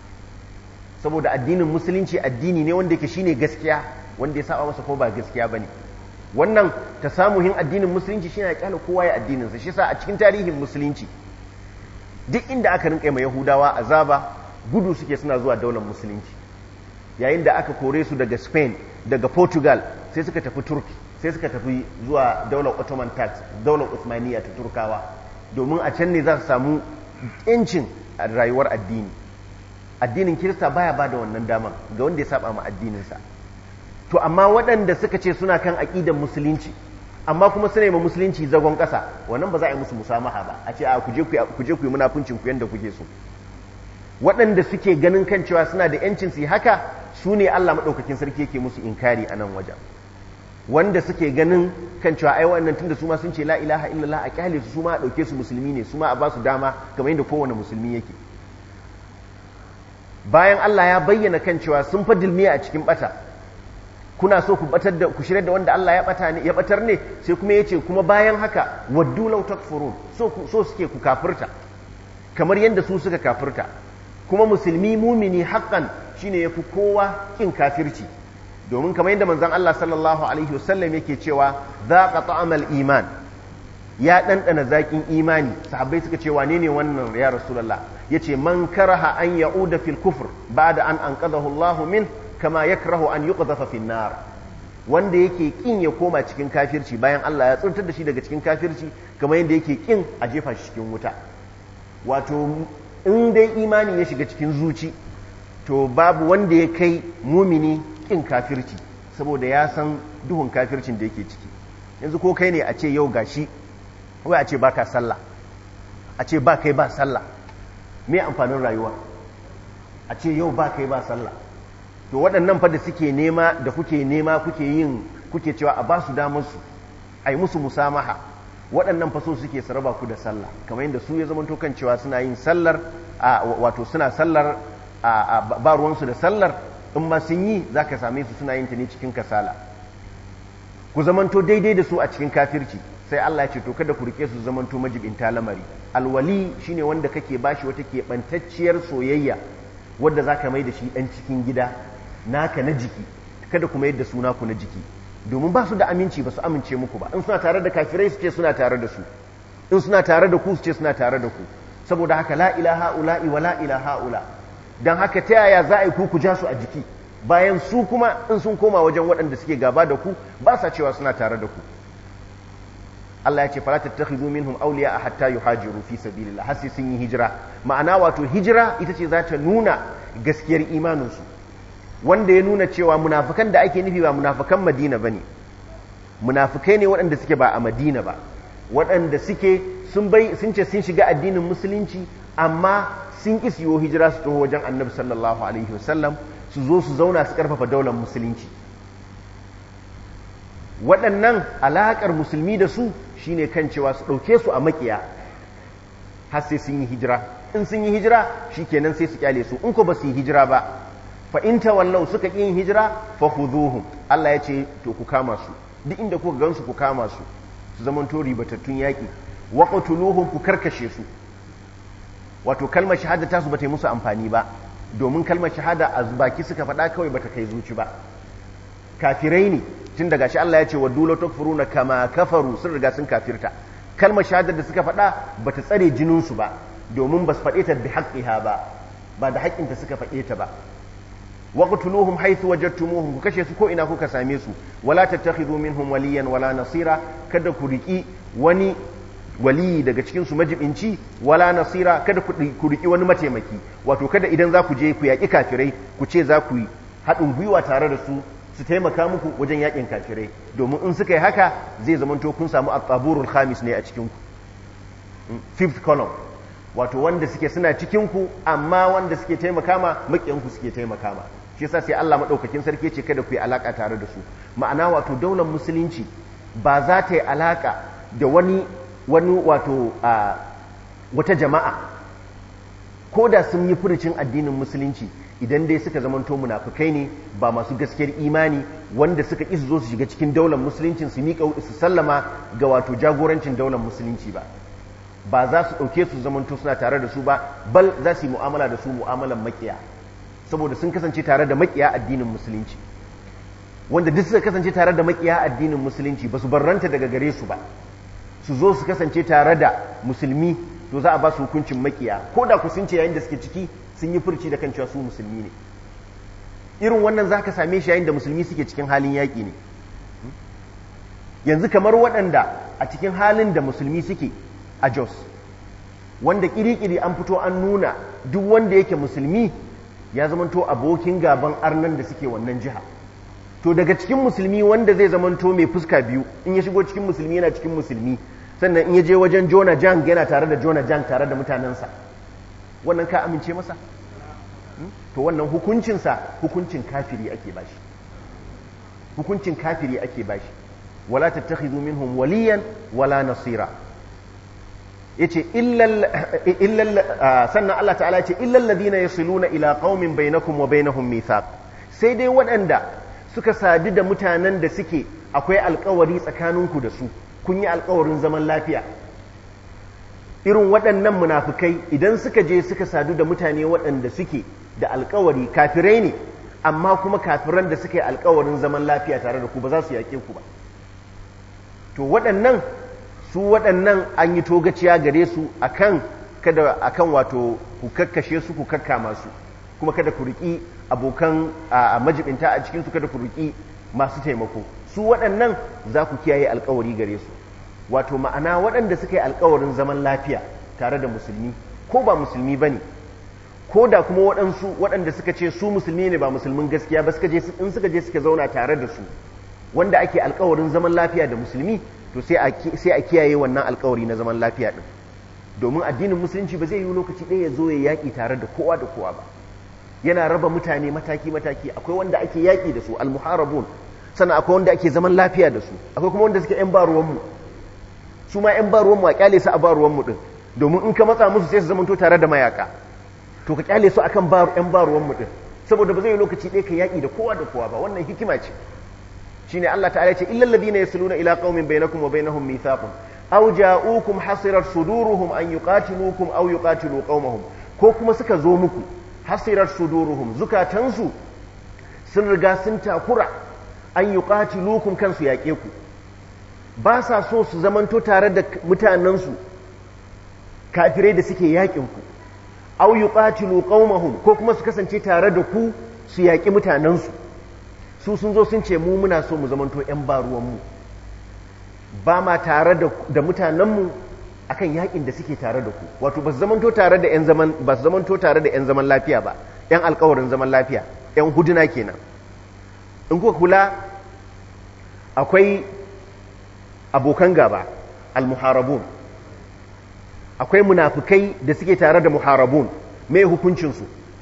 saboda addinin musulunci addini ne wanda yake shine gaskiya wanda ya saba masa ko ba gaskiya bane wannan ta samu hin addinin musulunci shine ya kyale kowa ya addinin sa shi yasa a cikin tarihin musulunci duk inda aka rinka mai yahudawa azaba gudu suke suna zuwa daular musulunci yayin da aka kore su daga Spain daga Portugal sai suka tafi Turki sai suka tafi zuwa daular Ottoman Turks daular Uthmaniyya ta Turkawa domin a can ne za su samu yancin rayuwar addini addinin Kirista baya ba da wannan daman ga wanda ya saba ma addininsa to amma waɗanda suka ce suna kan aƙidar musulunci amma kuma suna yi ma musulunci zagon ƙasa wannan ba za a yi musu musamaha ba a ce a kuje ku yi munafuncin ku yadda kuke so waɗanda suke ganin kan cewa suna da yancin su yi haka su ne Allah maɗaukakin sarki yake musu inkari a nan wajen wanda suke ganin kan cewa ai wannan tunda su ma sun ce la ilaha illallah a kyale su su ma a ɗauke su musulmi ne su ma a ba su dama kamar yadda kowane musulmi yake bayan Allah ya bayyana kan cewa sun fa dilmiya a cikin bata kuna so ku batar da ku shirye da wanda Allah ya bata ne ya batar ne sai kuma yace kuma bayan haka waddu law takfurun so so suke ku kafirta kamar yanda su suka kafirta kuma musulmi mumini haqqan shine yafi kowa kin kafirci domin kamar yanda manzon Allah sallallahu alaihi wasallam yake cewa zaqa ta'amal iman ya dandana zakin imani sahabbai suka ce wane ne wannan ya rasulullah yace man karaha an ya'uda fil kufr ba'da an anqadahu Allah min kama yakrahu an yuqdhafa fin nar wanda yake kin ya koma cikin kafirci bayan Allah ya tsuntar da shi daga cikin kafirci kamar yadda yake kin a jefa shi cikin wuta wato in dai imani ya shiga cikin zuci to babu wanda ya kai mumini kin kafirci saboda ya san duhun kafircin da yake ciki yanzu ko kai ne a ce yau gashi wai a ce baka sallah a ce ba kai ba sallah me amfanin rayuwa a ce yau ba kai ba sallah to waɗannan fa da suke nema da kuke nema kuke yin kuke cewa a ba su damar su a yi musu musamaha waɗannan fa so suke su raba ku da sallah kamar yadda su ya zama to kan cewa suna yin sallar wato suna sallar ba ruwansu da sallar in ma sun yi za ka same su suna yin ta ne cikin kasala ku zamanto daidai da su a cikin kafirci sai Allah ya ce to kada ku rike su zamanto majibinta lamari alwali shine wanda kake bashi wata keɓantacciyar soyayya wadda za ka mai da shi ɗan cikin gida naka na jiki kada ku mai da suna ku na jiki domin ba su da aminci ba su amince muku ba in suna tare da kafirai su ce suna tare da su in suna tare da ku su ce suna tare da ku saboda haka la ilaha ula'i wa la ilaha ula dan haka ta yaya za a yi ku ku ja su a jiki bayan su kuma in sun koma wajen waɗanda suke gaba da ku ba sa cewa suna tare da ku Allah ya ce fala tattakhidhu minhum awliya hatta yuhajiru fi sabilillah har sai sun yi hijira ma'ana wato hijira ita ce za ta nuna gaskiyar imaninsu wanda ya nuna cewa munafikan da ake nufi ba munafikan Madina bane munafikai ne waɗanda suke ba a Madina ba waɗanda suke sun bai sun ce sun shiga addinin musulunci amma sun ki siyo hijira su taho wajen Annabi sallallahu alaihi wasallam su zo su zauna su karfafa daular musulunci waɗannan alaƙar musulmi da su shine kan cewa su ɗauke su a makiya har sai sun yi hijira in sun yi hijira shikenan sai su kyale su in ko ba su yi hijira ba fa in tawallau suka yin hijira fa khudhuhum Allah ya ce to ku kama su duk inda kuka gansu ku kama su su zaman to ribatattun yaki wa qatuluhum ku karkashe su wato kalmar shahada ta su bata yi musu amfani ba domin kalmar shahada a baki suka faɗa kawai bata kai zuci ba kafirai ne tun daga shi Allah ya ce waddu la takfuruna kama kafaru sun riga sun kafirta kalmar shahada da suka faɗa bata tsare jinin su ba domin ba su faɗe ta bi haqqiha ba ba da haƙƙinta suka faɗe ta ba waqtuluhum haythu wajadtumuhum ku kashe su ko ina kuka same su wala tattakhidhu minhum waliyan wala nasira kada ku riki wani waliyi daga cikin su majibinci wala nasira kada ku riki wani mataimaki wato kada idan za ku je ku yaki kafirai ku ce za ku yi haɗin gwiwa tare da su su taimaka muku wajen yakin kafirai domin in suka yi haka zai zamanto kun samu at-taburul khamis ne a cikin ku fifth column wato wanda suke suna cikin ku amma wanda suke taimaka ma makiyan ku suke taimaka ma shi yasa sai Allah madaukakin sarki ce kada ku yi alaka tare da su ma'ana wato daular musulunci ba za ta yi alaka da wani wani wato wata jama'a ko da sun yi furucin addinin musulunci idan dai suka zamanto munafikai ne ba masu gaskiyar imani wanda suka isu zo su shiga cikin daular musuluncin su miƙa su sallama ga wato jagorancin daular musulunci ba ba za su ɗauke su zamanto suna tare da su ba bal za su yi mu'amala da su mu'amalan makiya saboda sun kasance tare da makiya addinin musulunci wanda duk suka kasance tare da makiya addinin musulunci ba su barranta daga gare su ba su zo su kasance tare da musulmi to za a ba su hukuncin makiya ko da ku sun ce yayin da suke ciki sun yi furci da kan cewa su musulmi ne irin wannan za ka same shi yayin da musulmi suke cikin halin yaƙi ne yanzu kamar waɗanda a cikin halin da musulmi suke a Jos wanda kirikiri an fito an nuna duk wanda yake musulmi ya zamanto abokin gaban arnan da suke wannan jiha to daga cikin musulmi wanda zai zamanto mai fuska biyu in ya shigo cikin musulmi yana cikin musulmi sannan in ya je wajen Jona Jang yana tare da Jona Jang tare da mutanensa wannan ka amince masa to wannan hukuncinsa hukuncin kafiri ake bashi hukuncin kafiri ake bashi wala tattakhidhu minhum waliyan wala nasira yace illal illal sannan Allah ta'ala yace illal ladina yasiluna ila qaumin bainakum wa bainahum mithaq sai dai waɗanda suka sadu da mutanen da suke akwai alƙawari tsakaninku da su kun yi alƙawarin zaman lafiya irin waɗannan munafikai idan suka je suka sadu da mutane waɗanda suke da alƙawari kafirai ne amma kuma kafiran da suka yi alƙawarin zaman lafiya tare da ku ba za su yaƙe ku ba to waɗannan su waɗannan an yi togaciya gare su akan kada akan wato ku kakkashe su ku kakkama su kuma kada ku riki abokan a majibinta a cikin su kada ku riki masu taimako su waɗannan za ku kiyaye alƙawari gare su wato ma'ana waɗanda suka yi alƙawarin zaman lafiya tare da musulmi ko ba musulmi bane ko da kuma waɗansu waɗanda suka ce su musulmi ne ba musulmin gaskiya ba suka je in suka je suka zauna tare da su wanda ake alƙawarin zaman lafiya da musulmi to sai a kiyaye wannan alkawari na zaman lafiya din domin addinin musulunci ba zai yi lokaci ɗaya ya zo ya yaƙi tare da kowa da kowa ba yana raba mutane mataki-mataki akwai wanda ake yaƙi da su almuharabun sannan akwai wanda ake zaman lafiya da su akwai kuma wanda suke yan baruwanmu su ma yan baruwanmu a kyale su a baruwanmu din domin in ka matsa musu sai su zamanto tare da mayaka to ka kyale su akan yan baruwanmu din saboda ba zai yi lokaci ɗaya ka yaƙi da kowa da kowa ba wannan hikima ce shine Allah ta'ala ce illal ladina yasluna ila qaumin bainakum wa bainahum mithaqun aw ja'ukum hasirat suduruhum an yuqatilukum aw yuqatilu qaumahum ko kuma suka zo muku hasirat suduruhum zukatansu sun riga sun takura an yuqatilukum kansu yaƙe ku ba sa so su zamanto tare da mutanensu kafirai da suke yaƙin ku aw yuqatilu qaumahum ko kuma su kasance tare da ku su yaƙi mutanensu su sun zo sun ce mu muna so mu zamanto 'yan baruwanmu ba ma tare da mutanenmu akan yakin da suke tare da ku wato ba su zamanto tare da 'yan zaman ba su zamanto tare da 'yan zaman lafiya ba 'yan alkawarin zaman lafiya 'yan huduna kenan in kuka kula akwai abokan gaba al-muharabun akwai munafikai da suke tare da muharabun me hukuncinsu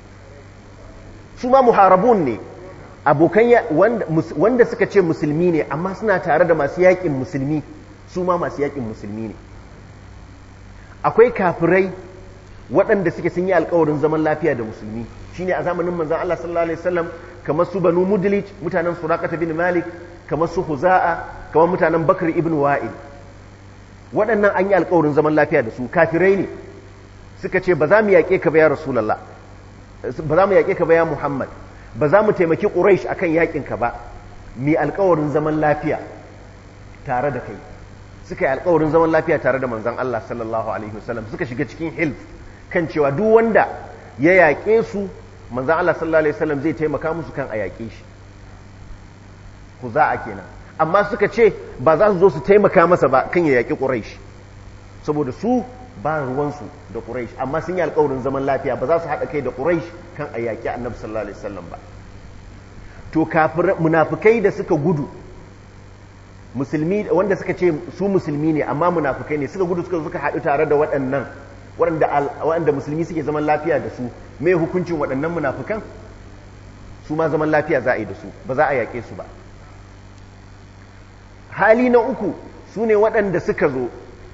su ma muharabun ne abokan wanda suka ce musulmi ne amma suna tare da masu yakin musulmi su ma masu yakin musulmi ne akwai kafirai waɗanda suke sun yi alkawarin zaman lafiya da musulmi shine a zamanin manzon Allah sallallahu alaihi wasallam kamar su banu mudlij mutanen suraqata bin malik kamar su huza'a kamar mutanen bakr ibn wa'il waɗannan an yi alkawarin zaman lafiya da su kafirai ne suka ce ba za mu yaƙe ka ba ya rasulullah ba za mu yaƙe ka ba ya muhammad ba za mu taimaki quraish akan yaƙin ka ba mi alkawarin zaman lafiya tare da kai suka yi alkawarin zaman lafiya tare da manzon Allah sallallahu alaihi wasallam suka shiga cikin hilf kan cewa duk wanda ya yaƙe su manzon Allah sallallahu alaihi wasallam zai taimaka musu kan a yaƙe shi ku za a kenan amma suka ce ba za su zo su taimaka masa ba kan ya yaƙi Quraysh saboda su ba ruwansu da Quraysh amma sun yi alkawarin zaman lafiya ba za su haɗa kai da Quraysh kan a yaƙi Annabi sallallahu alaihi wasallam ba to kafir munafikai da suka gudu musulmi wanda suka ce su musulmi ne amma munafikai ne suka gudu suka suka haɗu tare da waɗannan waɗanda waɗanda musulmi suke zaman lafiya da su me hukuncin waɗannan munafikan su ma zaman lafiya za a yi da su ba za a yaƙe su ba hali na uku su ne waɗanda suka zo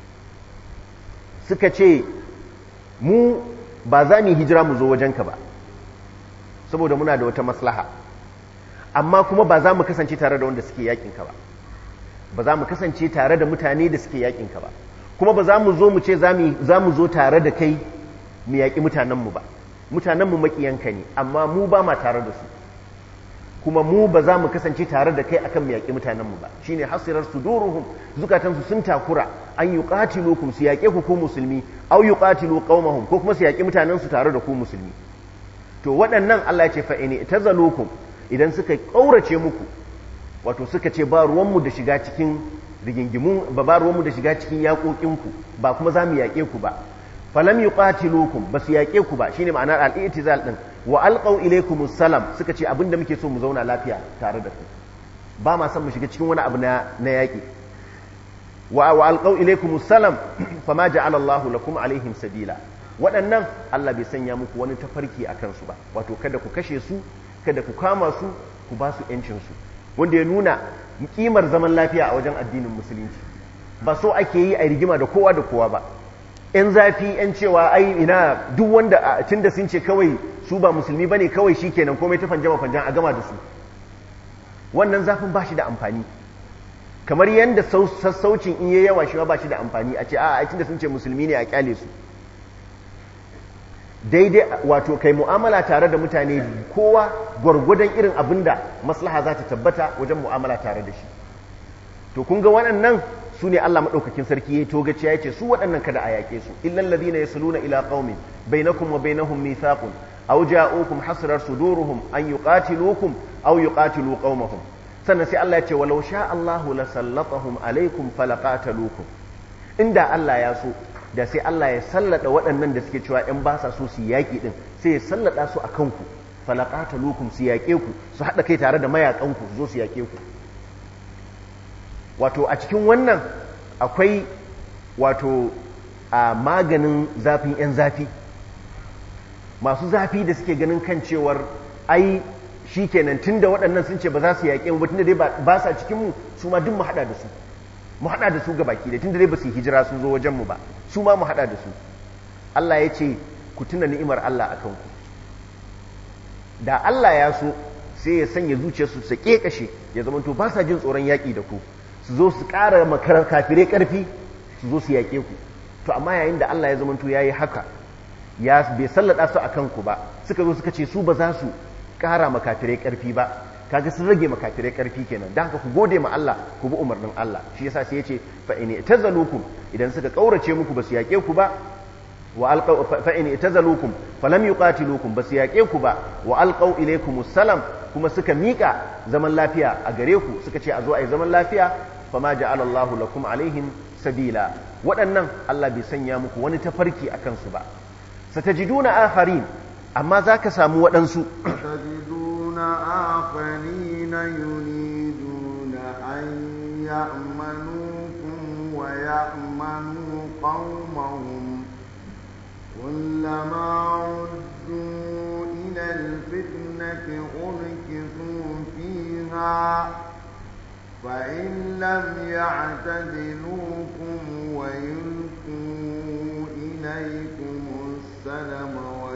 suka ce mu ba za mu hijira mu zo wajenka ba saboda muna da wata maslaha amma kuma ba za mu kasance tare da wanda suke yaƙinka ba ba za mu kasance tare da mutane da suke yaƙinka ba kuma ba za mu zo mu ce za mu zo tare da kai mu yaƙi mutanenmu ba mutanenmu maƙiyanka ne amma mu ba ma tare da su kuma mu ba za mu kasance tare da kai akan mu yaƙi mutanenmu ba shine hasirar suduruhum zukatansu sun takura an yuqatilukum su yaƙe ku ko musulmi aw yuqatilu qaumahum ko kuma su yaƙi mutanensu tare da ku musulmi to waɗannan Allah ya ce fa in tazalukum idan suka kaurace muku wato suka ce ba ruwanmu da shiga cikin rigingimun ba ba ruwanmu da shiga cikin yaƙoƙinku ba kuma za mu yaƙe ku ba falam yuqatilukum ba su yaƙe ku ba shine ma'anar al-i'tizal din wa alqaw ilaykumus salam suka ce abinda muke so mu zauna lafiya tare da ku ba ma san mu shiga cikin wani abu na na yaƙi wa wa alqaw ilaykumus salam fama ja'ala Allahu lakum alaihim sabila waɗannan Allah bai sanya muku wani tafarki akan su ba wato kada ku kashe su kada ku kama su ku ba su yancin su wanda ya nuna kimar zaman lafiya a wajen addinin musulunci ba so ake yi a rigima da kowa da kowa ba yan zafi yan cewa ai ina duk wanda tunda sun ce kawai su ba musulmi bane kawai shikenan komai ta fanjama fanjan a gama da su wannan zafin ba shi da amfani kamar yanda sassaucin in yayi yawa shi ba shi da amfani a ce a ai tunda sun ce musulmi ne a kyale su daidai wato kai mu'amala tare da mutane kowa gwargwadon irin abinda maslaha za ta tabbata wajen mu'amala tare da shi to kun ga waɗannan su ne Allah maɗaukakin sarki ya togaci ya ce su waɗannan kada a yaƙe su illal ladina yasluna ila qaumin bainakum wa bainahum mithaqun aw ja'ukum hasrar suduruhum an yuqatilukum aw yuqatilu qaumahum sannan sai Allah ya ce walau sha Allahu la sallatahum alaikum falaqatalukum inda Allah ya so da sai Allah ya sallada waɗannan da suke cewa ‘yan ba sa so su yaƙi ɗin sai ya sallada su a kanku falakata lukum su yaƙe ku su haɗa kai tare da mayaƙanku su zo su yaƙe ku wato a cikin wannan akwai wato a maganin zafin ‘yan zafi masu zafi da suke ganin kan cewar ai shi kenan tun da waɗannan sun ce ba za su yaƙe mu ba tun da dai ba sa cikinmu su ma duk mu haɗa da su mu haɗa da su ga baki da tun da dai ba su hijira sun zo wajenmu ba su ma mu haɗa da su Allah ya ce ku tuna ni'imar Allah a kanku da Allah ya so sai ya sanya zuciyarsu su ƙeƙashe ya zama to ba sa jin tsoron yaƙi da ku su zo su ƙara makarar kafirai ƙarfi su zo su yaƙe ku to amma yayin da Allah ya zama to yayi haka ya bai sallada su a kanku ba suka zo suka ce su ba za su ƙara makafirai ƙarfi ba kaga sun rage makafirai karfi kenan dan haka ku gode ma Allah ku bi umarnin Allah shi yasa sai yace fa in tazalukum idan suka kaurace muku basu yake ku ba wa alqaw fa in tazalukum falam yuqatilukum basu yake ku ba wa alqaw ilaykumus salam kuma suka mika zaman lafiya a gare ku suka ce a zo ai zaman lafiya fama ja'ala Allahu lakum alaihim sabila waɗannan Allah bai sanya muku wani tafarki akan su ba satajiduna akharin amma zaka samu waɗansu آخرين يريدون أن يأمنوكم ويأمنوا قومهم كلما ردوا إلى الفتنة أركسوا فيها فإن لم يعتزلوكم ويلقوا إليكم السلم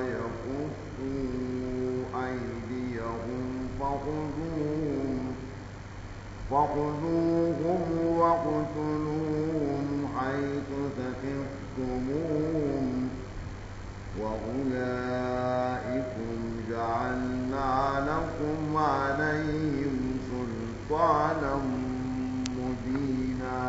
ويكفوا أيديهم فخذوهم فخذوهم واقتلوهم حيث ثقفتموهم وأولئكم جعلنا لكم عليهم سلطانا مبينا.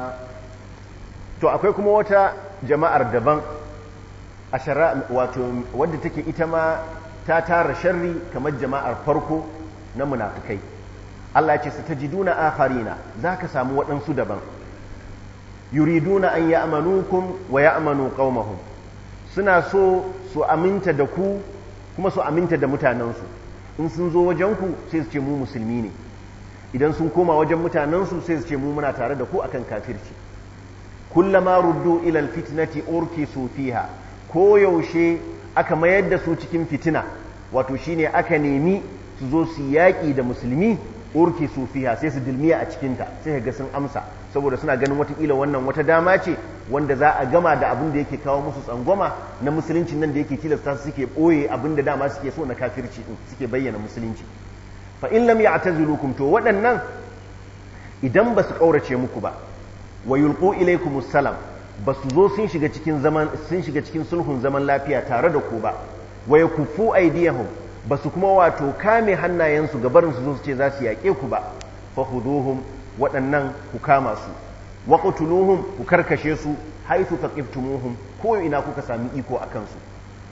to akwai kuma wata jama'ar daban a shari'a wato wadda take ita ma ta tara sharri kamar jama'ar farko na munafikai. Allah ya ce satajiduna akharina, zaka samu waɗansu daban, yuriduna an ya'manukum wa ya'manu qaumahum, suna so su aminta da ku kuma su aminta da mutanensu. In sun zo wajenku sai su ce mu musulmi ne, idan sun koma wajen mutanensu sai su ce mu muna tare da ku akan kafirci. kullama ruddu ila alfitnati urkisu fiha, ko yaushe aka mayar da su cikin fitina, wato shine aka nemi su zo su yaƙi da musulmi, urkisu fiha sai su dilmiya a cikinta, sai ga sun amsa, saboda suna ganin watakila wannan wata dama ce wanda za a gama da abin da yake kawo musu tsangwama na musuluncin nan da yake tilasta su suke ɓoye abin da dama suke so na kafirci din, suke bayyana musulunci. fa in lam ya'tazilukum, to waɗannan idan ba su ƙaurace muku ba, wa yulqu ilaykumus salam, ba su zo sun shiga cikin zaman sun shiga cikin sulhun zaman lafiya tare da ku ba, wa yakufu aydiyahum, ba su kuma wato kame hannayensu ga barin su zo su ce za su yaƙe ku ba, fakhuduhum, waɗannan ku kama su, waqtuluhum, ku karkashe su, haythu taqiftumuhum, ko ina kuka sami iko akan su.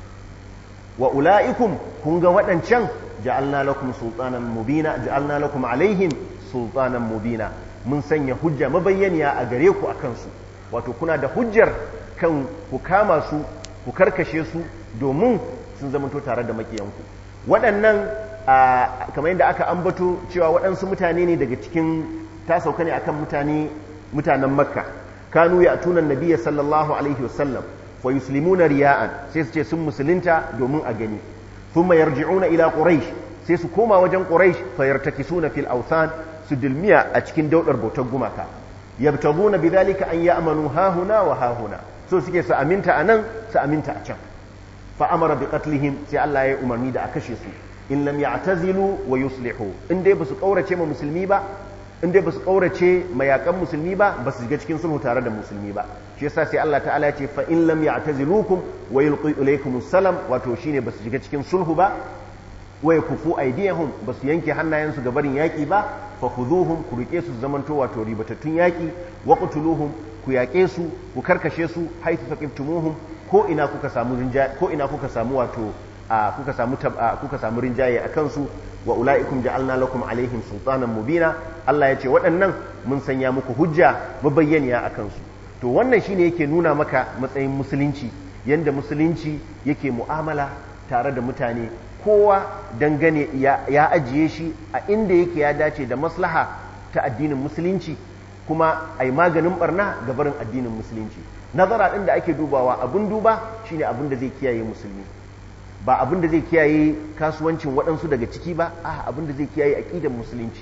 wa ula'ikum, kun ga waɗancan, ja'alna lakum sultanan mubina, ja'alna lakum alaihim sultanan mubina, mun sanya hujja mabayyaniya a gare ku akan su, wato kuna da hujjar kan ku kama su, ku karkashe su, domin sun zamanto tare da makiyanku. Waɗannan kamar yadda aka ambato cewa waɗansu mutane ne daga cikin, ta sauka ne akan mutane mutanen Makka, kanu ya tunan nabiyya sallallahu alaihi wasallam wa yuslimuna riya'an, sai su ce sun musulunta domin a gani, thumma yarji'una ila quraish, sai su koma wajen quraish fa yartakisuna fil awthan, su dilmiya a cikin daudar bautar gumaka, yabtaguna bidhalika an ya'manu hahuna wa hahuna, so suke su aminta anan su aminta a can. fa amara bi qatlihim, sai Allah ya umarni da a kashe su, in lam ya'tazilu wa yuslihu, in dai basu kaurace ma musulmi ba, in dai basu kaurace mayakan musulmi ba, basu shiga cikin sulhu tare da musulmi ba. Shi yasa sai Allah ta'ala ya ce fa in lam ya'tazilukum wa yulqi ilaykumus salam, wato shine basu shiga cikin sulhu ba, wa yakufu aydiyahum, basu yanke hannayensu ga barin yaki ba, fa khuduhum, ku rike su zamanto wato ribatattun yaki, wa qtuluhum, ku yaƙe su, ku karkashe su, haythu taqiftumuhum, ko ina kuka samu rinjaye, ko ina kuka samu wato kuka samu kuka samu rinjaye akan su. wa ulaikum ja'alna lakum alaihim sultanan mubina, Allah ya ce waɗannan mun sanya muku hujja mabayyaniya akan su. To wannan shine yake nuna maka matsayin musulunci, yanda musulunci yake mu'amala tare da mutane, kowa dangane ya, ya ajiye shi a inda yake ya dace da maslaha ta addinin musulunci, kuma ai maganin barna ga barin addinin musulunci. Nazara ɗin da ake dubawa, abin duba shine abin da zai kiyaye musulmi, ba abin da zai kiyaye kasuwancin waɗansu daga ciki ba, a abin da zai kiyaye aƙidar musulunci.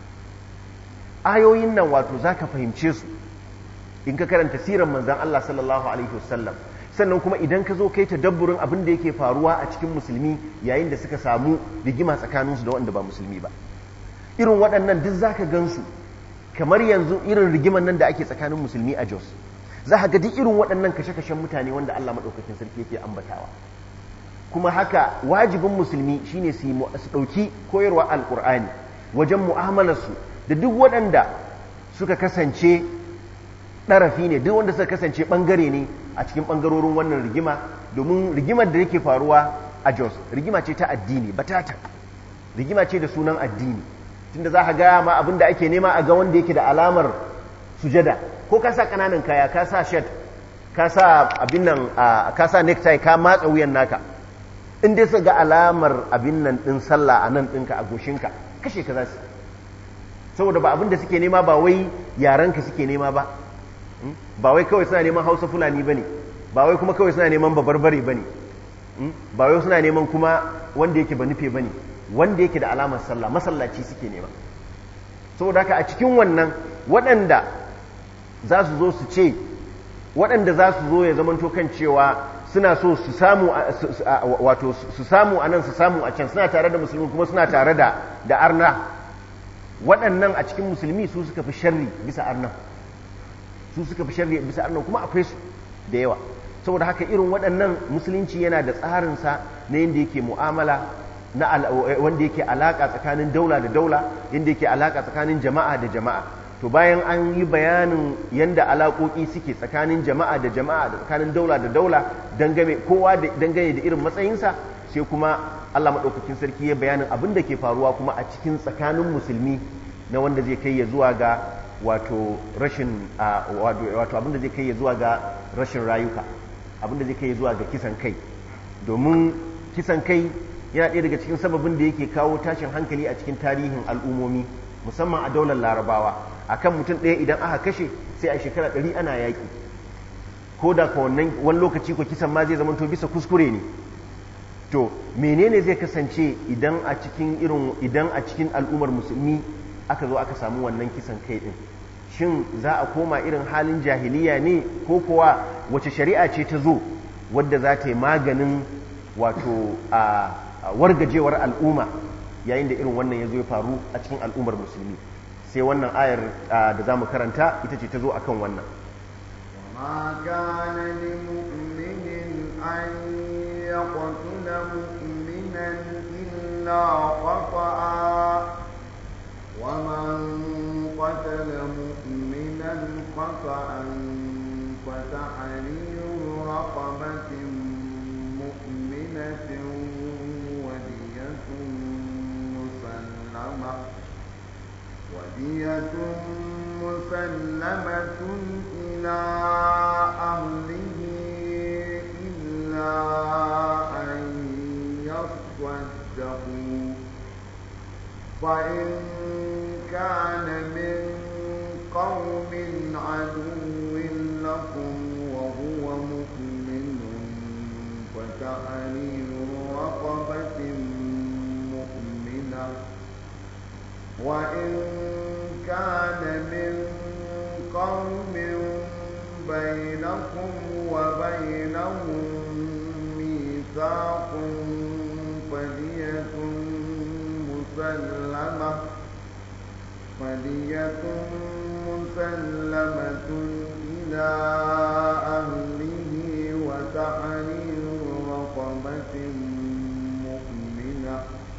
Ayoyin nan wato za ka fahimce su in ka karanta sirar manzan Allah sallallahu alaihi wasallam, sannan kuma idan ka zo kai tadabburin abin da yake faruwa a cikin musulmi yayin da suka samu rigima tsakaninsu da wanda ba musulmi ba. Irin waɗannan duk za ka gan su kamar yanzu irin rigiman nan da ake tsakanin musulmi a Jos, za ka ga duk irin waɗannan kashe-kashen mutane wanda Allah maɗaukakin sarki yake ambatawa. Kuma haka wajibin musulmi shine su ɗauki koyarwa alƙur'ani wajen mu'amalarsu da duk waɗanda suka kasance ɗarafi ne, duk wanda suka kasance ɓangare ne a cikin ɓangarorin wannan rigima, domin rigimar da yake faruwa a Jos rigima ce ta addini batata, rigima ce da sunan addini, tunda za ka gaya ma abin da ake nema a ga wanda yake da alamar sujada, ko ka sa ƙananan kaya, ka sa shed, ka sa abin nan, ka sa necktie, ka matsa wuyan naka, in dai su ga alamar abin nan ɗin sallah a nan ɗinka a goshinka, kashe ka za su, saboda ba abin da suke nema ba wai yaranka suke nema ba, ba wai kawai suna neman Hausa Fulani ba ne, ba wai kuma kawai suna neman babarbare ba ne, ba wai suna neman kuma wanda yake ba nufe ba ne, wanda yake da alamar sallah masallaci suke nema. Saboda haka a cikin wannan waɗanda za su zo su ce, waɗanda za su zo ya zamanto kan cewa suna so su samu wato su samu a nan su samu a can, suna tare da musulmi kuma suna tare da da arna. Waɗannan a cikin musulmi su suka fi sharri bisa arna, su suka fi sharri bisa arna, kuma akwai su da yawa. Saboda haka irin waɗannan musulunci yana da tsarinsa na yadda yake mu'amala, na wanda yake alaka tsakanin daula da daula, yadda yake alaka tsakanin jama'a da jama'a. To bayan an yi bayanin yadda alaƙoƙi suke tsakanin jama'a da jama'a da tsakanin daula da daula, dangane kowa dangane da irin matsayinsa, sai kuma Allah maɗaukakin sarki ya bayanin abin da ke faruwa kuma a cikin tsakanin musulmi, na wanda zai kai ya zuwa ga wato rashin wato abin da zai kai ya zuwa ga rashin rayuka, abin da zai kai ya zuwa ga kisan kai. Domin kisan kai yana ɗaya daga cikin sababin da yake kawo tashin hankali a cikin tarihin al'ummomi, musamman a daular larabawa. Akan mutum ɗaya idan aka kashe sai a shekara ɗari ana yaƙi, ko da ka wannan wani lokaci ko kisan ma zai zama to bisa kuskure ne. To menene zai kasance idan a cikin irin idan a cikin al'ummar musulmi aka zo aka samu wannan kisan kai ɗin? Shin za a koma irin halin jahiliya ne, ko kuwa wace shari'a ce ta zo wadda za ta yi maganin wato a wargajewar al'umma yayin da irin wannan ya zo ya faru a cikin al'ummar musulmi? Sai wannan ayar da za mu karanta ita ce ta zo akan wannan. ma kana lil mu'minin an yaqtula mu'minan illa khata'a wa man qatala mu'minan khata'an fa tahriru raqabatin mu'minatin wa diyatun musallama ودية مسلمة إلى أهله إلا أن يصدقوا فإن كان من قوم عدو لكم وهو مؤمن فتحرير رقبة مؤمنة وإن كان من قوم بينكم وبينهم ميثاق فدية مسلمة فدية مسلمة إلى أهله وتحرير رقبة مؤمنة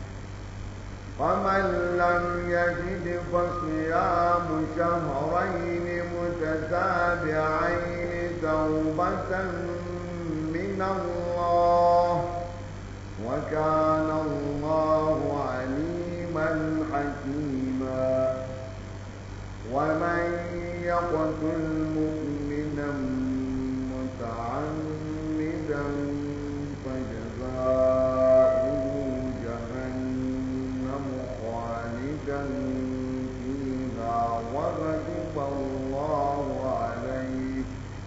فمن لم يجد فصيام شهرين متتابعين توبة من الله وكان الله عليما حكيما ومن يقتل مؤمنا متعمدا فجزاؤه جهنم خالدا فيها وغضب الله عليه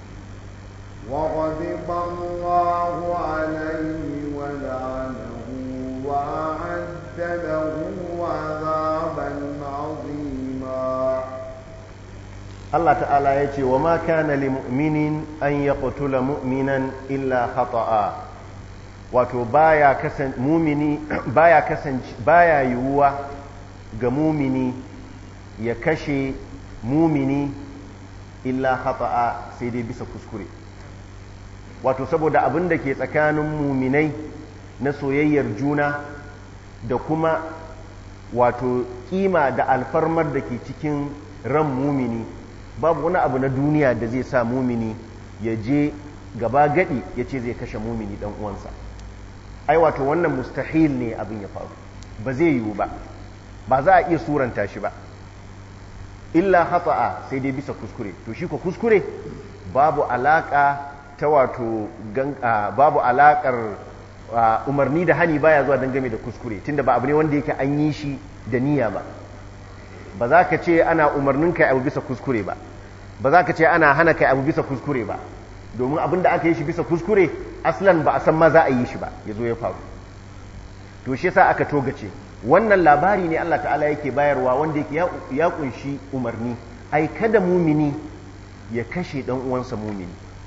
وغضب الله عليه ولعنه وأعد له عذابا عظيما. Allah ta'ala ya ce wa ma kana li mu'minin an yaqtula mu'minan illa khata'a, wato baya kasan mumini baya kasance baya yiwuwa ga mumini ya kashe mumini illa khata'a sai dai bisa kuskure. Wato saboda abin da ke tsakanin muminai na soyayyar juna da kuma wato kima da alfarmar da ke cikin ran mumini, babu wani abu na duniya da zai sa mumini ya je gaba gadi ya ce zai kashe mumini dan uwansa. Ai wato wannan mustahil ne abin ya faru, ba zai yiwu ba, ba za a iya suranta shi ba. Illa khata'a sai dai bisa kuskure. To shi ko kuskure babu alaka ta wato babu alakar umarni da hani baya zuwa dangane da kuskure, tunda ba abu ne wanda yake an yi shi da niyya ba. Ba za ka ce ana umarnin kai abu bisa kuskure ba, ba za ka ce ana hana kai abu bisa kuskure ba, domin abin da aka yi shi bisa kuskure aslan ba a san ma za a yi shi ba ya zo ya faru. To shi yasa aka togace wannan labari ne Allah ta'ala yake bayarwa wanda yake ya kunshi umarni, ai kada mumini ya kashe dan uwansa mumini,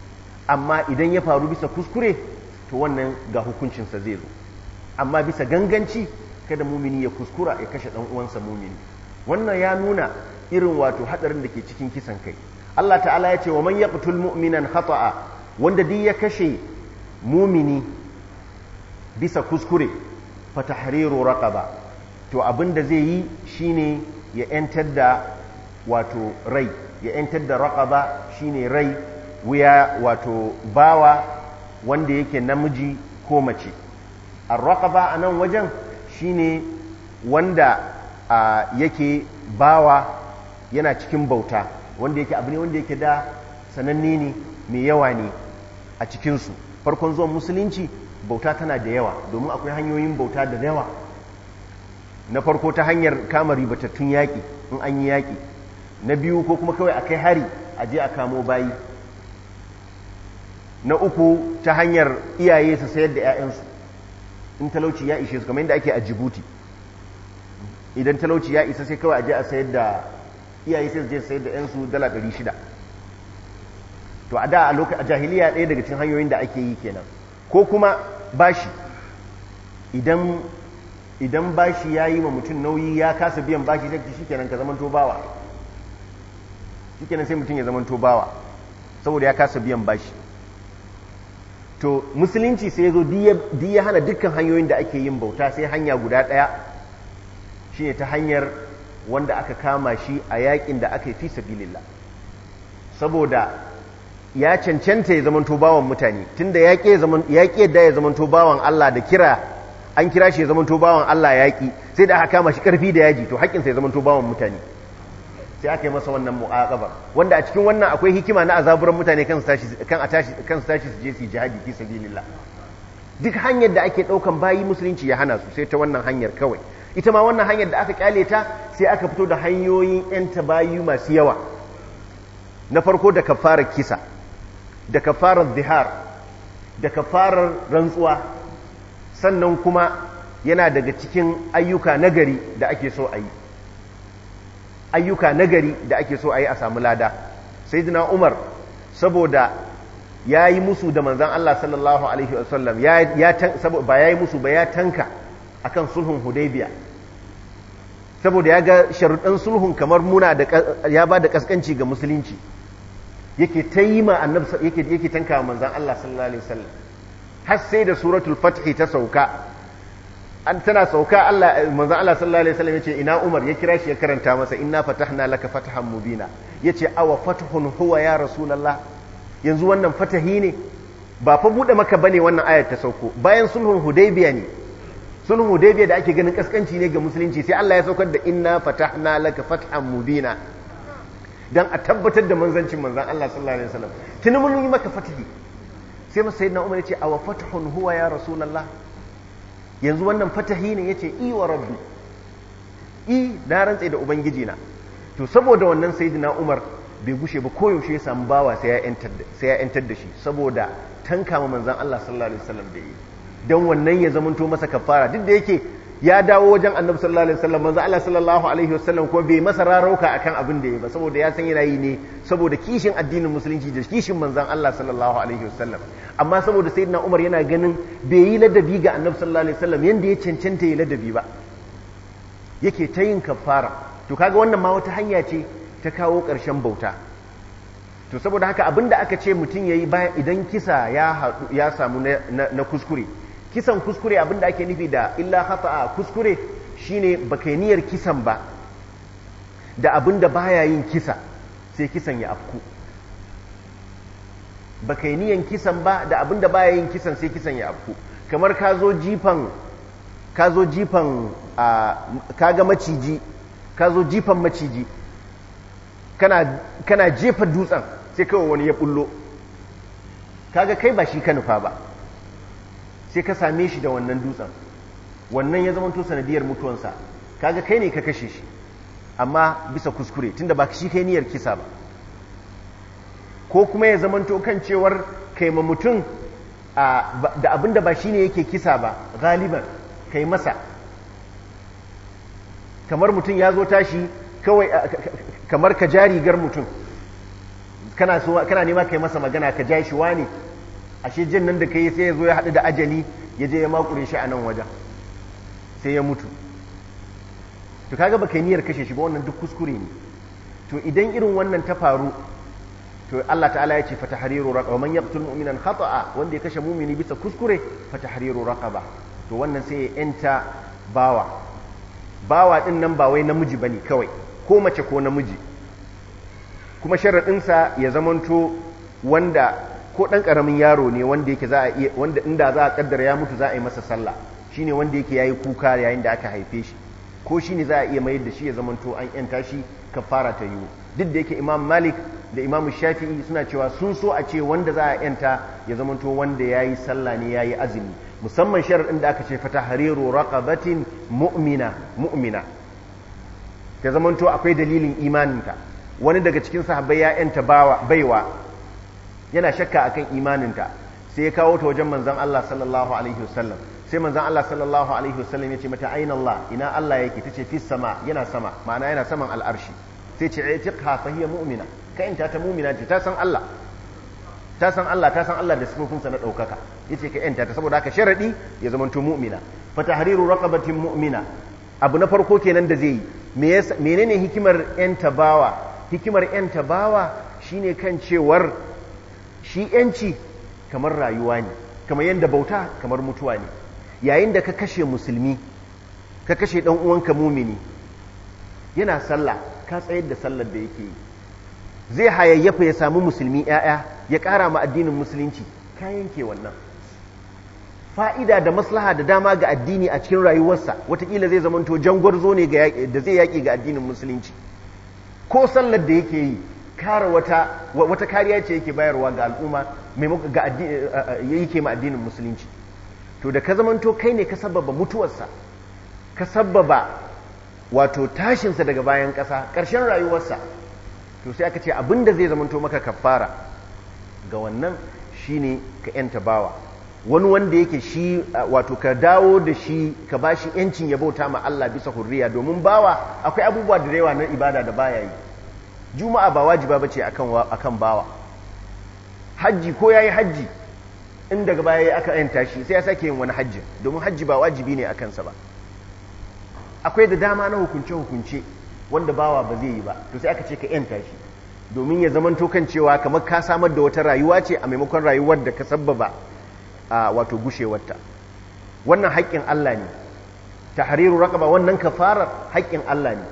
amma idan ya faru bisa kuskure to wannan ga hukuncinsa zai zo, amma bisa ganganci kada mumini ya kuskura ya kashe ɗan uwansa mumini. Wannan ya nuna irin wato hadarin da ke cikin kisan kai. Allah ta'ala ya ce wa man yaqtul mu'minan khata'a, wanda duk ya kashe mumini bisa kuskure fa tahriru raqaba, to abinda zai yi shine ya yantar da wato rai, ya yantar da raqaba shine rai, wuya wato bawa wanda yake namiji ko mace. ar-raqaba anan wajen shine wanda yake bawa yana cikin bauta, wanda yake abu ne wanda yake da sananne ne mai yawa ne a cikinsu. Farkon zuwan musulunci bauta tana da yawa, domin akwai hanyoyin bauta da yawa. Na farko ta hanyar kama ribatattun yaƙi in an yi yaƙi, na biyu ko kuma kawai a kai hari a je a kamo bayi, na uku ta hanyar iyaye su sayar da 'ya'yansu in talauci ya ishe su, kamar yadda ake a Djibouti. Idan talauci ya isa sai kawai a je a sayar da iyaye sai su je sayar da 'yansu dala ɗari shida. To a da a lokacin jahiliya ɗaya daga cikin hanyoyin da ake yi kenan. Ko kuma bashi, idan idan bashi ya yi ma mutum nauyi ya kasa biyan bashi sai shi kenan ka zaman tobawa, shi kenan sai mutum ya zaman tobawa saboda ya kasa biyan bashi. To musulunci sai ya zo duk ya hana dukkan hanyoyin da ake yin bauta, sai hanya guda ɗaya shi ne ta hanyar wanda aka kama shi a yakin da aka yi fi sabilillah, saboda ya cancanta ya zamanto bawan mutane, tunda ya ƙi yadda ya zamanto bawan Allah da kira an kira shi ya zamanto bawan Allah yaƙi, sai da aka kama shi ƙarfi da yaji, to haƙƙinsa ya zamanto bawan mutane, sai aka yi masa wannan mu'aqaba, wanda a cikin wannan akwai hikima na azaburan mutane kan su tashi kan a tashi kan su tashi su je su jihadi fi sabilillah. Duk hanyar da ake ɗaukan bayi musulunci ya hana su, sai ta wannan hanyar kawai. Ita ma wannan hanyar da aka kyale ta sai aka fito da hanyoyin yanta bayi masu yawa. Na farko da kafarar kisa, da kafarar zihar, da kafarar rantsuwa, sannan kuma yana daga cikin ayyuka nagari da ake so a yi, ayyuka nagari da ake so a yi a samu lada. Sayyidina Umar saboda ya yi musu da manzan Allah sallallahu alaihi wasallam, ba ya yi musu ba ya tanka akan sulhun Hudaybiya, saboda ya ga sharuɗan sulhun kamar muna da ya ba da kaskanci ga musulunci, yake ta yi ma annabi yake yake tanka manzon Allah sallallahu alaihi wasallam, har sai da suratul fath ta sauka. An tana sauka Allah manzon Allah sallallahu alaihi wasallam yace ina Umar, ya kira shi ya karanta masa inna fatahna laka fathan mubina, yace awa fathun huwa ya rasulullah, yanzu wannan fatahi ne? Ba fa bude maka bane wannan ayar ta sauko, bayan sulhun Hudaybiya ne. Sulhun Hudaybiya da ake ganin kaskanci ne ga musulunci, sai Allah ya saukar da inna fatahna laka fathan mubina, dan a tabbatar da manzancin manzon Allah sallallahu alaihi wasallam. Tuni mun yi maka fatahi. Sai masa sayyidina Umar yace awa fathun huwa ya rasulullah, yanzu wannan fatahi ne? Yace i wa rabbi, i na rantsa da ubangiji na. To saboda wannan sayyidina Umar bai gushe ba, koyaushe ya samu bawa sai ya yantar sai ya yantar da shi, saboda tanka ma manzon Allah sallallahu alaihi wasallam da yi, dan wannan ya zamanto masa kafara. Duk da yake ya dawo wajen Annabi sallallahu alaihi wasallam, manzon Allah sallallahu alaihi wasallam ko bai masa rarauka akan abin da yayi ba, saboda ya san yana yi ne saboda kishin addinin musulunci da kishin manzon Allah sallallahu alaihi wasallam. Amma saboda sayyidina Umar yana ganin bai yi ladabi ga Annabi sallallahu alaihi wasallam yanda ya cancanta yi ladabi ba, yake ta yin kafara. To kaga wannan ma wata hanya ce ta kawo ƙarshen bauta. To saboda haka abinda aka ce mutum yayi bayan idan kisa ya haɗu ya samu na, na, na kuskure, kisan kuskure abinda ake nufi da illa khata'a kuskure shine baka niyyar kisan ba da abinda baya yin kisa sai kisan ya afku, baka niyyar kisan ba da abinda baya yin kisan sai kisan ya afku. Kamar ka zo jifan ka zo jifan kaga maciji, ka zo jifan maciji, kana kana jefa dutsen sai kawai wani ya bullo, kaga kai ba shi ka nufa ba, sai ka same shi da wannan dutsen, wannan ya zamanto sanadiyar mutuwansa, kaga kai ne ka kashe shi amma bisa kuskure, tunda ba shi kai niyyar kisa ba. Ko kuma ya zamanto kan cewar kai ma mutum da abinda ba shi ne yake kisa ba, galiban kai masa, kamar mutum ya zo tashi kawai kamar ka ja rigar mutum kana so kana nema kai masa magana ka ja shi wani ashe jin nan da kai sai ya zo ya haɗu da ajali ya je ya makure shi a nan wajen sai ya mutu to kaga baka yi niyyar kashe shi ba wannan duk kuskure ne to idan irin wannan ta faru to Allah ta'ala ya ce fa tahriru raqaba man yaqtul mu'minan khata'a wanda ya kashe mu'mini bisa kuskure fa tahriru raqaba to wannan sai ya enta bawa bawa din nan ba wai namiji bane kawai ko mace ko namiji kuma sharadin sa ya zamanto wanda ko dan karamin yaro ne wanda yake za a iya wanda inda za a kaddara ya mutu za a yi masa sallah shine wanda yake yayi kuka yayin da aka haife shi ko shine za a iya mayar da shi ya zamanto an yanta shi kafara ta yiwu duk da yake Imam Malik da Imam Shafi'i suna cewa sun so a ce wanda za a yanta ya zamanto wanda yayi sallah ne yayi azumi musamman sharadin da aka ce fata hariru raqabatin mu'mina mu'mina ta zamanto akwai dalilin imaninta wani daga cikin sahabbai ya yanta bawa baiwa yana shakka akan imaninta sai ya kawo ta wajen manzon Allah sallallahu alaihi wasallam sai manzon Allah sallallahu alaihi wasallam ya ce mata aina Allah ina Allah yake tace fi sama yana sama ma'ana yana saman al'arshi sai ce itiqha fa hiya mu'mina kai ta ta mu'mina ce ta san Allah ta san Allah ta san Allah da sifofinsa na daukaka yace ka yanta ta saboda haka sharadi ya zamanto mu'mina fa tahriru raqabatin mu'mina abu na farko kenan da zai yi me menene hikimar yanta bawa hikimar yanta bawa shine kan cewar shi yanci kamar rayuwa ne kamar yanda bauta kamar mutuwa ne yayin da ka kashe musulmi ka kashe dan uwanka mumini yana sallah ka tsayar da sallar da yake yi zai hayayyafa ya samu musulmi ƴaƴa ya ƙara ma addinin musulunci ka yanke wannan fa'ida da maslaha da dama ga addini a cikin rayuwarsa watakila zai zamanto jangwarzo ne da zai yaƙi ga addinin musulunci ko sallar da yake yi kare wata wata kariya ce yake bayarwa ga al'umma maimakon ga addini yake ma addinin musulunci to da ka zamanto kai ne ka sababa mutuwarsa ka sababa wato tashinsa daga bayan ƙasa ƙarshen rayuwarsa to sai aka ce abinda zai zamanto maka kafara ga wannan shine ka yanta bawa wani wanda yake shi wato ka dawo da shi ka bashi yancin ya bauta ma Allah bisa hurriya domin bawa akwai abubuwa da yawa na ibada da baya yi juma'a ba wajiba bace akan akan bawa haji ko yayi haji in daga baya aka yanta shi sai ya sake yin wani hajji domin hajji ba wajibi ne akan sa ba akwai da dama na hukunce hukunce wanda bawa ba zai yi ba to sai aka ce ka yanta shi domin ya zaman kan cewa kamar ka samar da wata rayuwa ce a maimakon rayuwar da ka sabbaba a wato gushewarta wannan haƙƙin Allah ne tahriru raqaba wannan kafarar haƙƙin Allah ne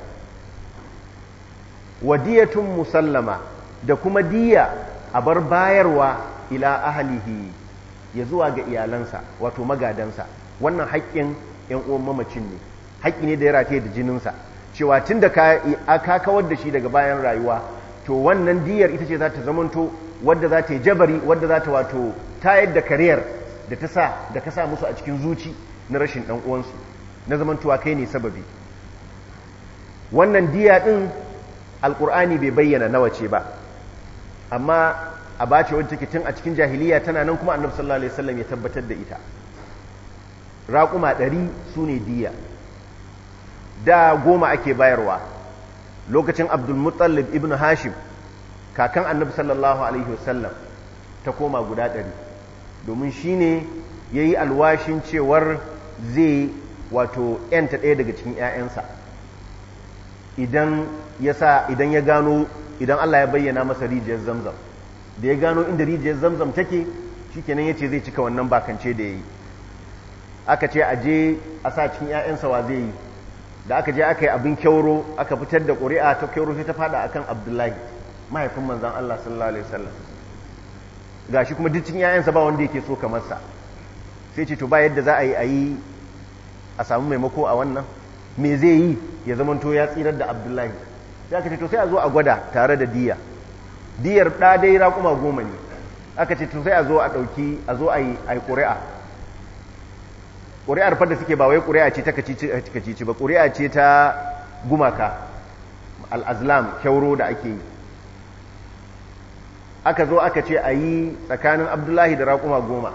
wadiyatun musallama da kuma diya a bar bayarwa ila ahlihi ya zuwa ga iyalansa wato magadansa wannan haƙƙin ƴan uwan mamacin ne haƙƙi ne da ya rataye da jininsa cewa tun da ka kawar da shi daga bayan rayuwa to wannan diyar ita ce za ta zamanto wadda za ta yi jabari wadda za ta wato tayar da kariyar da ta sa da ka sa musu a cikin zuci na rashin ɗan uwansu na zamantowa kai ne sababi wannan diya ɗin alƙur'ani bai bayyana nawa ce ba amma a bace wadda take tun a cikin jahiliya tana nan kuma annabi sallallahu alaihi wasallam ya tabbatar da ita raƙuma ɗari su ne diya da goma ake bayarwa lokacin abdulmutallib ibn hashim kakan annabi sallallahu alaihi wasallam ta koma guda ɗari domin shi ne ya yi alwashin cewar zai wato ‘yanta ɗaya daga cikin ‘ya'yansa idan ya sa idan ya gano idan Allah ya bayyana masa rijiyar zamzam da ya gano inda rijiyar zamzam take shi kenan ya ce zai cika wannan bakance da ya yi aka ce a je a sa cikin ‘ya'yansa wa zai yi da aka je aka yi abin kyauro aka fitar da ƙuri'a ta kyauro sai ta fada akan abdullahi mahaifin manzan Allah sallallahu alaihi wasallam gashi kuma duk cikin ‘ya'yansa ba wanda yake so kamar sa sai ce to ba yadda za a yi a yi a samu maimako a wannan me zai yi ya zamanto ya tsirar da abdullahi sai aka ce to sai a zo a gwada tare da diya diyar ɗa dai raƙuma goma ne aka ce to sai a zo a ɗauki a zo a yi ƙuri'a ƙuri'ar fadda suke ba wai ƙuri'a ce ta kacici ba ƙuri'a ce ta gumaka al'azlam kyauro da ake yi aka zo aka ce a yi tsakanin abdullahi da raƙuma goma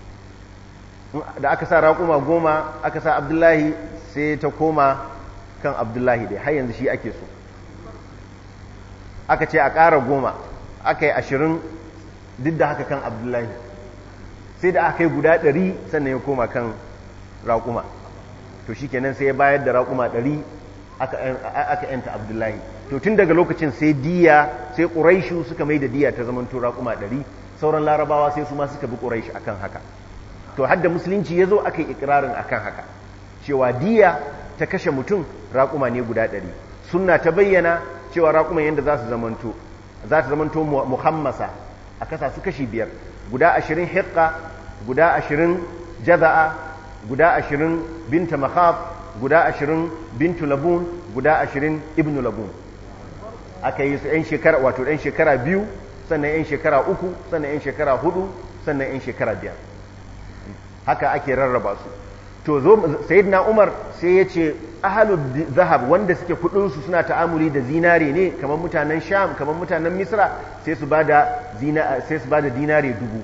da aka sa raƙuma goma aka sa abdullahi sai ta koma kan abdullahi dai har yanzu shi ake so aka ce a ƙara goma aka yi ashirin duk da haka kan abdullahi sai da aka yi guda ɗari sannan ya koma kan raƙuma to shi kenan sai ya bayar da raƙuma ɗari aka yanta abdullahi to tun daga lokacin sai diya sai ƙuraishu suka mai da diya ta zamanto raƙuma ɗari sauran larabawa sai su ma suka bi ƙuraishi akan haka to hadda musulunci ya zo aka yi ikirarin akan haka cewa diya ta kashe mutum raƙuma ne guda ɗari sunna ta bayyana cewa raƙuman yadda za su zamanto za ta zamanto muhammasa a kasa su kashi biyar guda ashirin hiqqa guda ashirin jaza'a guda ashirin binta makhaf guda ashirin bintu labun guda ashirin ibnu labun aka yi su 'yan shekara wato 'yan shekara biyu sannan 'yan shekara uku sannan 'yan shekara hudu sannan 'yan shekara biyar haka ake rarraba su to zo sayyidina umar sai ya ce ahalud zahab wanda suke kudinsu suna ta'amuli da zinare ne kamar mutanen sham kamar mutanen misra sai su bada zina sai su bada dinare dubu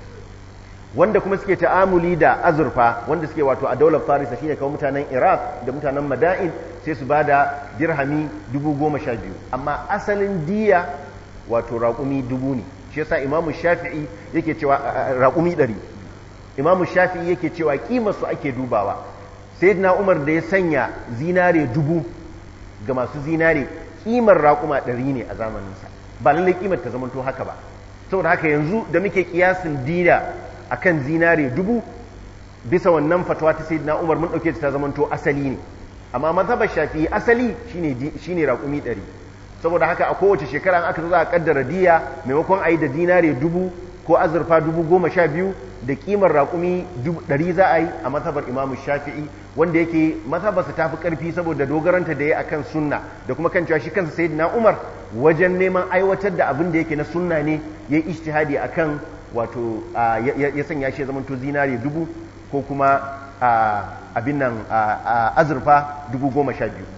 wanda kuma suke ta'amuli da azurfa wanda suke wato a daular farisa shine kamar mutanen iraq da mutanen mada'in sai su bada dirhami dubu goma sha biyu amma asalin diya wato raƙumi dubu ne shi yasa imamu shafi'i yake cewa raƙumi ɗari imamu shafi'i yake cewa kimar su ake dubawa sayyidina umar da ya sanya zinare dubu ga masu zinare kimar raƙuma ɗari ne a zamaninsa ba lallai kimar ta zamanto haka ba saboda haka yanzu da muke kiyasin diya akan zinare dubu bisa wannan fatawa ta sayyidina umar mun dauke ta zamanto asali ne amma mazhabar shafi'i asali shine shine raƙumi ɗari saboda haka a kowace shekara an aka zo za a kaddara diya maimakon a yi da dinare dubu ko azurfa dubu goma sha biyu da kimar raƙumi ɗari za a yi a mazhabar imamu shafi'i wanda yake mazhabarsa ta fi ƙarfi saboda dogaranta da ya akan sunna da kuma kan cewa shi kansa sayyidina umar wajen neman aiwatar da abin da yake na sunna ne ya yi ijtihadi akan wato ya sanya shi zamanto zinare dubu ko kuma abin nan azurfa dubu goma sha biyu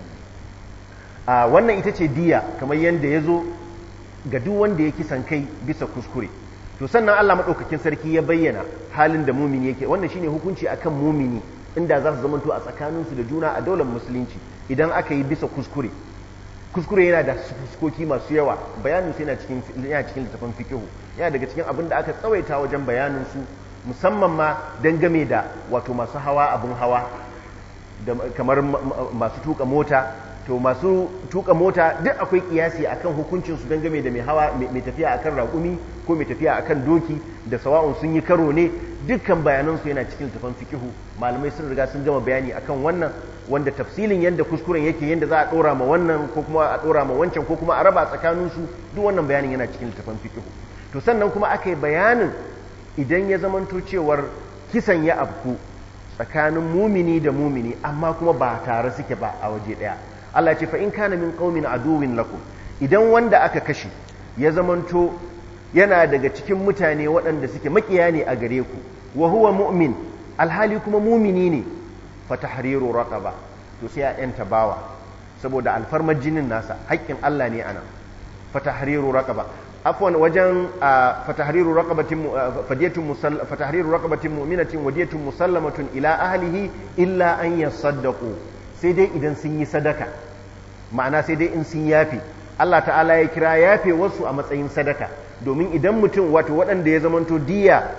wannan ita ce diya kamar yadda ya zo ga duk wanda ya kisan kai bisa kuskure to sannan Allah maɗaukakin sarki ya bayyana halin da mumini yake wannan shine hukunci akan mumini inda za su zamanto a tsakaninsu da juna a daular musulunci idan aka yi bisa kuskure kuskure yana da fuskoki masu yawa bayanin su yana cikin yana cikin littafin fiqh yana daga cikin abin da aka tsawaita wajen bayanin su musamman ma dangane da wato masu hawa abun hawa da kamar masu tuka mota to masu tuka mota duk akwai kiyasi akan hukuncin su dangane da mai hawa mai tafiya akan raƙumi ko mai tafiya akan doki da sawa'un sun yi karo ne dukkan bayanan su yana cikin littafin fiqh malamai sun riga sun gama bayani akan wannan wanda tafsilin yanda kuskuren yake yanda za a dora ma wannan ko kuma a dora ma wancan ko kuma a raba tsakanin su duk wannan bayanin yana cikin littafin fiqh to sannan kuma aka yi bayanin idan ya zamanto cewar kisan ya afku tsakanin mumini da mumini amma kuma ba tare suke ba a waje daya Allah ce fa in kana min qaumin aduwin lakum idan wanda aka kashe ya zamanto yana daga cikin mutane waɗanda suke makiya ne a gare ku wa huwa mu'min alhali kuma mumini ne fa tahriru raqaba to sai ya yanta bawa saboda alfarmar jinin nasa haƙƙin Allah ne anan fa tahriru raqaba afwan wajen fa tahriru raqabatin fadiyatun musall fa tahriru raqabatin mu'minatin wadiyatun musallamatun ila ahlihi illa an yasaddaqu sai dai idan sun yi sadaka ma'ana sai dai in sun yafe Allah ta'ala ya kira yafe wasu a matsayin sadaka domin idan mutum wato waɗanda ya zamanto diya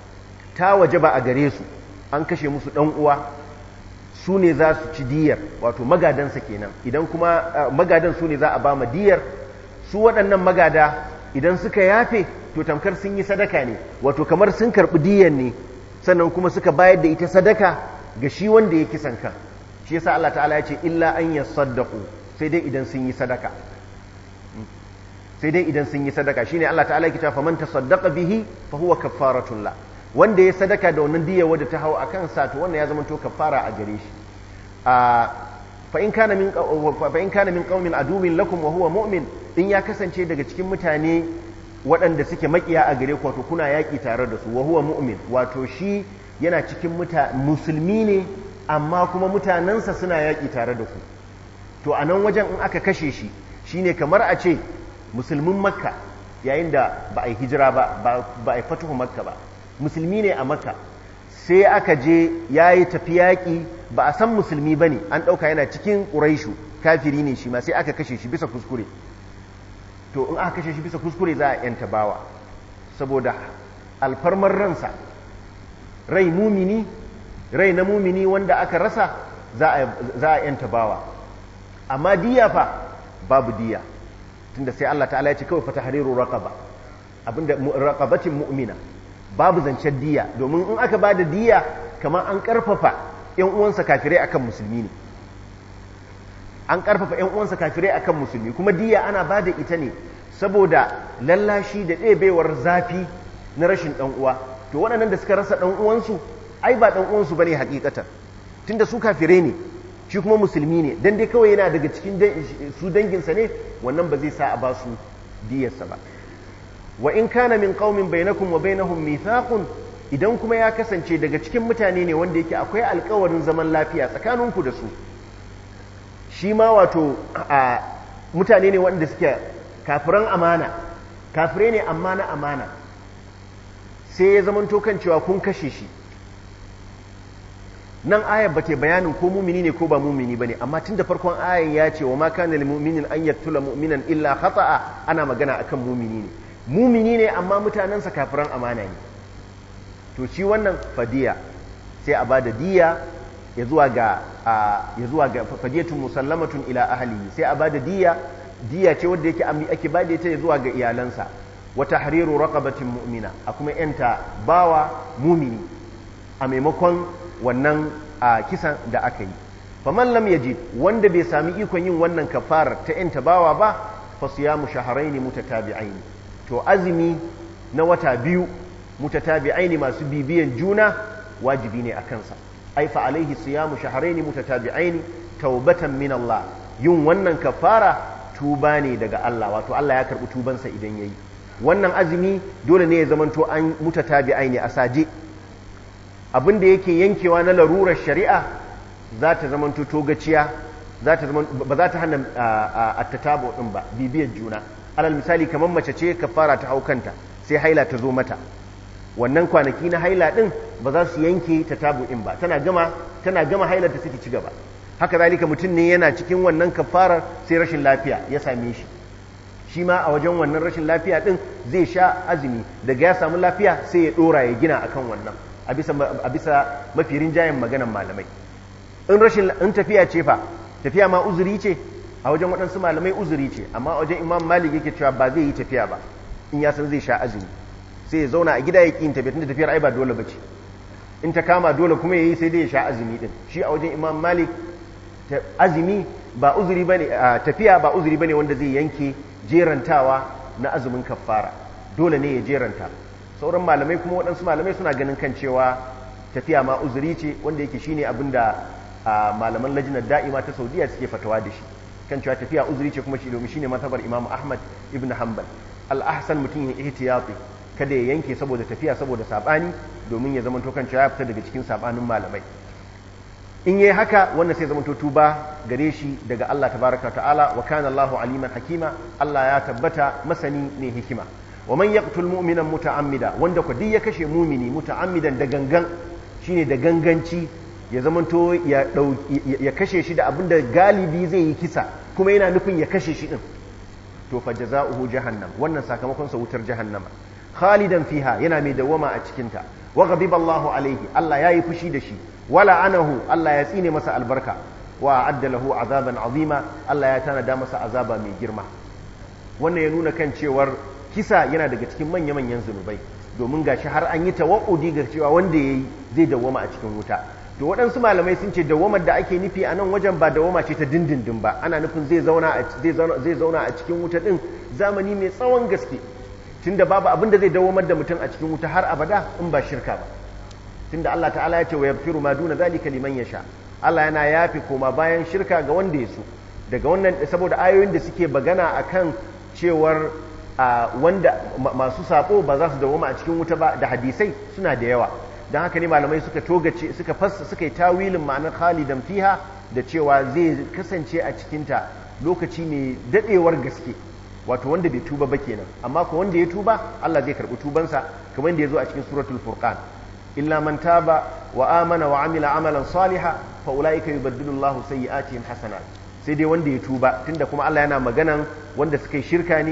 ta waje ba a gare su an kashe musu ɗan uwa su ne za su ci diyar wato magadansa kenan idan kuma magadan su ne za a ba ma diyar su waɗannan magada idan suka yafe to tamkar sun yi sadaka ne wato kamar sun karɓi diyar ne sannan kuma suka bayar da ita sadaka ga shi wanda ya kisan kan shi yasa Allah ta'ala ya ce illa an yasaddaqu sai dai idan sun yi sadaka sai dai idan sun yi sadaka shine Allah ta'ala yake cewa faman tasaddaqa bihi fa huwa kaffaratun la wanda ya sadaka da wannan diya wadda ta hau akan sa to wannan ya zama to kaffara a gare shi fa in kana min fa in kana min qaumin aduwwin lakum wa huwa mu'min in ya kasance daga cikin mutane waɗanda suke makiya a gare ku wato kuna yaki tare da su wa huwa mu'min wato shi yana cikin musulmi ne amma kuma mutanensa suna yaƙi tare da ku to a nan wajen in aka kashe shi shine kamar a ce musulmin makka yayin da ba a yi hijira ba ba a yi fatuhu makka ba musulmi ne a makka sai aka je ya yi tafi yaƙi ba a san musulmi ba ne an ɗauka yana cikin ƙuraishu kafiri ne shi ma sai aka kashe shi bisa kuskure to in aka kashe shi bisa kuskure za a yanta bawa saboda alfarmar ransa. Rai mumini rai na mumini wanda aka rasa za a yanta bawa, amma diya fa babu diya, tunda sai Allah ta'ala ya ce kawai fatahriru raqaba, abinda raqabatin mu'mina, babu zancen diya, domin in aka bada diya kamar an karfafa ƴan uwansa kafirai akan musulmi ne, an karfafa ƴan uwansa kafirai akan musulmi. Kuma diya ana bada ita ne saboda lallashi da ɗebewar zafi na rashin ɗan uwa. To waɗannan da suka rasa ɗan uwansu ai ba ɗan uwansu bane hakikatan, tunda su kafirai ne shi kuma musulmi ne, dan dai kawai yana daga cikin su danginsa ne, wannan ba zai sa a ba su diyarsa ba. Wa in kana min qaumin bainakum wa bainahum mithaqun, idan kuma ya kasance daga cikin mutane ne wanda yake akwai alƙawarin zaman lafiya tsakaninku da su, shi ma wato a mutane ne wanda suke kafiran amana, kafirai ne amma na amana, sai ya zamanto kan cewa kun kashe shi. Nan ayar ba ta bayanin ko mumini ne ko ba mumini ba ne, amma tun da farkon ayar ya ce wa ma kana lil mu'minin an yaktula mu'minan illa khata'a, ana magana akan mumini ne. Mumini ne amma mutanensa kafiran amana ne, to shi wannan fadiya sai a bada diya ya zuwa ga ya zuwa ga fadiyatun musallamatun ila ahlihi, sai a bada diya diya ce wanda yake ake bada ita ya zuwa ga iyalansa. Wa tahriru raqabatin mu'mina, a kuma yanta bawa mumini a maimakon wannan a kisan da aka yi. Faman lam yajid, wanda bai sami ikon yin wannan kafarar ta yanta bawa ba, fa siyamu shahrayn mutatabi'ain, to azumi na wata biyu mutatabi'ain masu bibiyan juna wajibi ne a kansa. Ai fa alaihi siyamu shahrayn mutatabi'ain taubatan min Allah, yin wannan kafara tuba ne daga Allah, wato Allah ya karbi tubansa idan yayi wannan azumi. Dole ne ya zamanto an mutatabi'ain a saje, abin da yake yankewa na larurar shari'a za ta zamanto togaciya, za ta zama ba za ta hana attatabu din ba, bibiyar juna. Alal misali kamar mace ce kafara ta haukanta sai haila ta zo mata, wannan kwanaki na haila din ba za su yanke tatabu din ba, tana gama tana gama hailar ta take ci gaba. Haka zalika mutum ne yana cikin wannan kafarar sai rashin lafiya ya same shi, shi ma a wajen wannan rashin lafiya din zai sha azumi, daga ya samu lafiya sai ya dora ya gina akan wannan, a bisa mafi rinjayen maganan malamai. In rashin in tafiya ce fa, tafiya ma uzuri ce a wajen waɗansu malamai, uzuri ce, amma a wajen Imam Malik yake cewa ba zai yi tafiya ba in ya san zai sha azumi, sai ya zauna a gida ya ƙi yin tafiya, tunda tafiyar ai ba dole bace, in ta kama dole kuma yayi sai dai ya sha azumi din. Shi a wajen Imam Malik azumi ba uzuri bane, tafiya ba uzuri bane wanda zai yanke jerantawa na azumin kaffara, dole ne ya jeranta. Sauran malamai kuma waɗansu malamai suna ganin kan cewa tafiya ma uzuri ce, wanda yake shine abinda malaman lajinar da'ima ta Saudiya suke fatawa da shi, kan cewa tafiya uzuri ce, kuma shi domin shine matabar Imam Ahmad ibn Hanbal. Al-ahsan mutum ya ihtiyati, kada ya yanke saboda tafiya, saboda sabani, domin ya zamanto kan cewa ya fita daga cikin sabanin malamai. In yayi haka wannan sai zamanto tuba gare shi daga Allah tabaraka ta'ala, wa kana Allahu aliman hakima, Allah ya tabbata masani ne hikima. Wa man yaqtul mu'minan muta'ammida, wanda ko duk ya kashe mumini muta'ammidan da gangan, shine da ganganci, ya zamanto ya ya kashe shi da abinda galibi zai yi kisa kuma yana nufin ya kashe shi din, to fa jazaohu jahannam, wannan sakamakon sa wutar jahannama, khalidan fiha, yana mai dawama a cikin ta. Wa ghadiba Allahu alaihi, Allah yayi fushi da shi, wala anahu, Allah ya tsine masa albarka, wa adda lahu azaban azima, Allah ya tanada masa azaba mai girma. Wannan ya nuna kan cewar kisa yana daga cikin manya-manyan zunubai, domin gashi har an yi tawakkudi ga cewa wanda yayi zai dawwama a cikin wuta. To waɗansu malamai sun ce dawwamar da ake nufi a nan wajen ba dawwama ce ta dindindin ba, ana nufin zai zauna a zai zauna a cikin wuta din zamani mai tsawon gaske, tunda babu abin da zai dawwamar da mutum a cikin wuta har abada in ba shirka ba. Tunda Allah ta'ala ya ce wa yaghfiru ma duna zalika liman yasha, Allah yana yafi koma bayan shirka ga wanda ya so. Daga wannan saboda ayoyin da suke bagana akan cewar wanda masu sabo ba za su dawoma a cikin wuta ba da hadisai suna da yawa, don haka ne malamai suka togace suka fassa suka yi tawilin ma'anar khalidan fiha da cewa zai kasance a cikinta lokaci mai dadewar gaske, wato wanda bai tuba ba kenan. Amma ko wanda ya tuba Allah zai karbi tubansa, kamar yadda ya zo a cikin suratul furqan, illa man taba wa amana wa amila amalan salihan fa ulaika yubaddilu Allahu sayyi'atihim hasanat. Sai dai wanda ya tuba, tunda kuma Allah yana maganan wanda suka yi shirka ne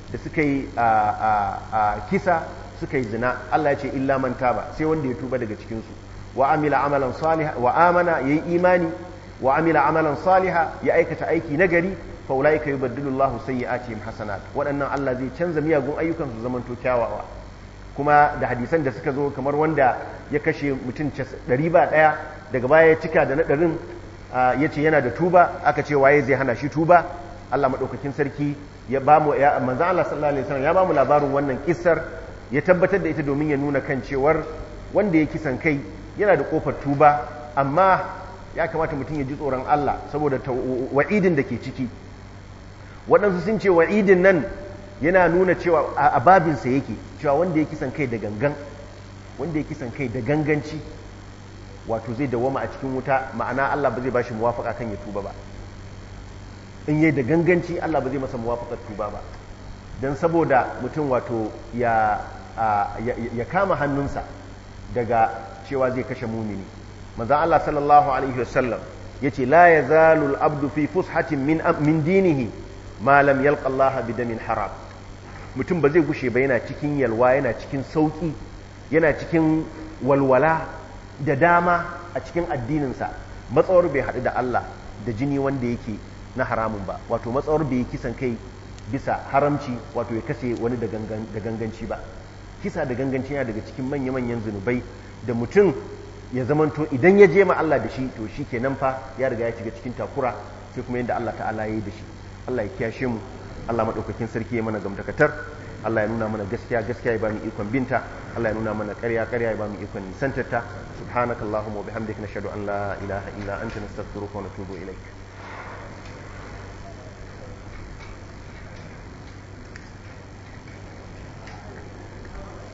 da suka yi a kisa suka yi zina Allah ya ce illa man taba sai wanda ya tuba daga cikin su wa amila amalan salihan wa amana yayi imani wa amila amalan salihan ya aikata aiki nagari fa ulaika yubaddilu Allahu sayyi'atihim hasanat waɗannan Allah zai canza miyagun ayyukan su zamanto kyawawa kuma da hadisan da suka zo kamar wanda ya kashe mutum ɗari ba ɗaya daga baya ya cika da na ɗarin ya ce yana da tuba aka ce waye zai hana shi tuba Allah maɗaukakin sarki ya ba mu ya manzo Allah sallallahu alaihi wasallam ya ba mu labarin wannan kissar ya tabbatar da ita domin ya nuna kan cewar wanda ya kisan kai yana da kofar tuba amma ya kamata mutum ya ji tsoron Allah saboda wa'idin da ke ciki waɗansu sun ce wa'idin nan yana nuna cewa a babinsa yake cewa wanda ya kisan kai da gangan wanda ya kisan kai da ganganci wato zai dawama a cikin wuta ma'ana Allah ba zai ba shi muwafaka kan ya tuba ba in yi da ganganci Allah ba zai masa muwafakar tuba ba don saboda mutum wato ya, ya kama hannunsa daga cewa zai kashe mumini manzon Allah sallallahu alaihi wasallam yace la yazalu al-abdu fi fushatin min min dinihi ma lam yalqa Allah bidamin haram mutum ba zai gushe ba yana cikin yalwa yana cikin sauki yana cikin walwala da dama a cikin addininsa matsawar bai haɗu da Allah da jini wanda yake na haramun ba wato matsawar bai kisan kai bisa haramci wato ya kashe wani da ganganci ba kisa da ganganci yana daga cikin manya-manyan zunubai da mutum ya zamanto idan ya je ma Allah da shi to shi kenan fa ya riga ya shiga cikin takura sai kuma yadda Allah ta'ala ya yi da shi Allah ya kiyashe mu Allah maɗaukakin sarki ya mana gamtakatar Allah ya nuna mana gaskiya gaskiya ya ba mu ikon binta Allah ya nuna mana ƙarya ƙarya ya ba mu ikon nisantarta subhanakallahumma wa bihamdika nashhadu an la ilaha illa anta nastaghfiruka wa natubu ilaik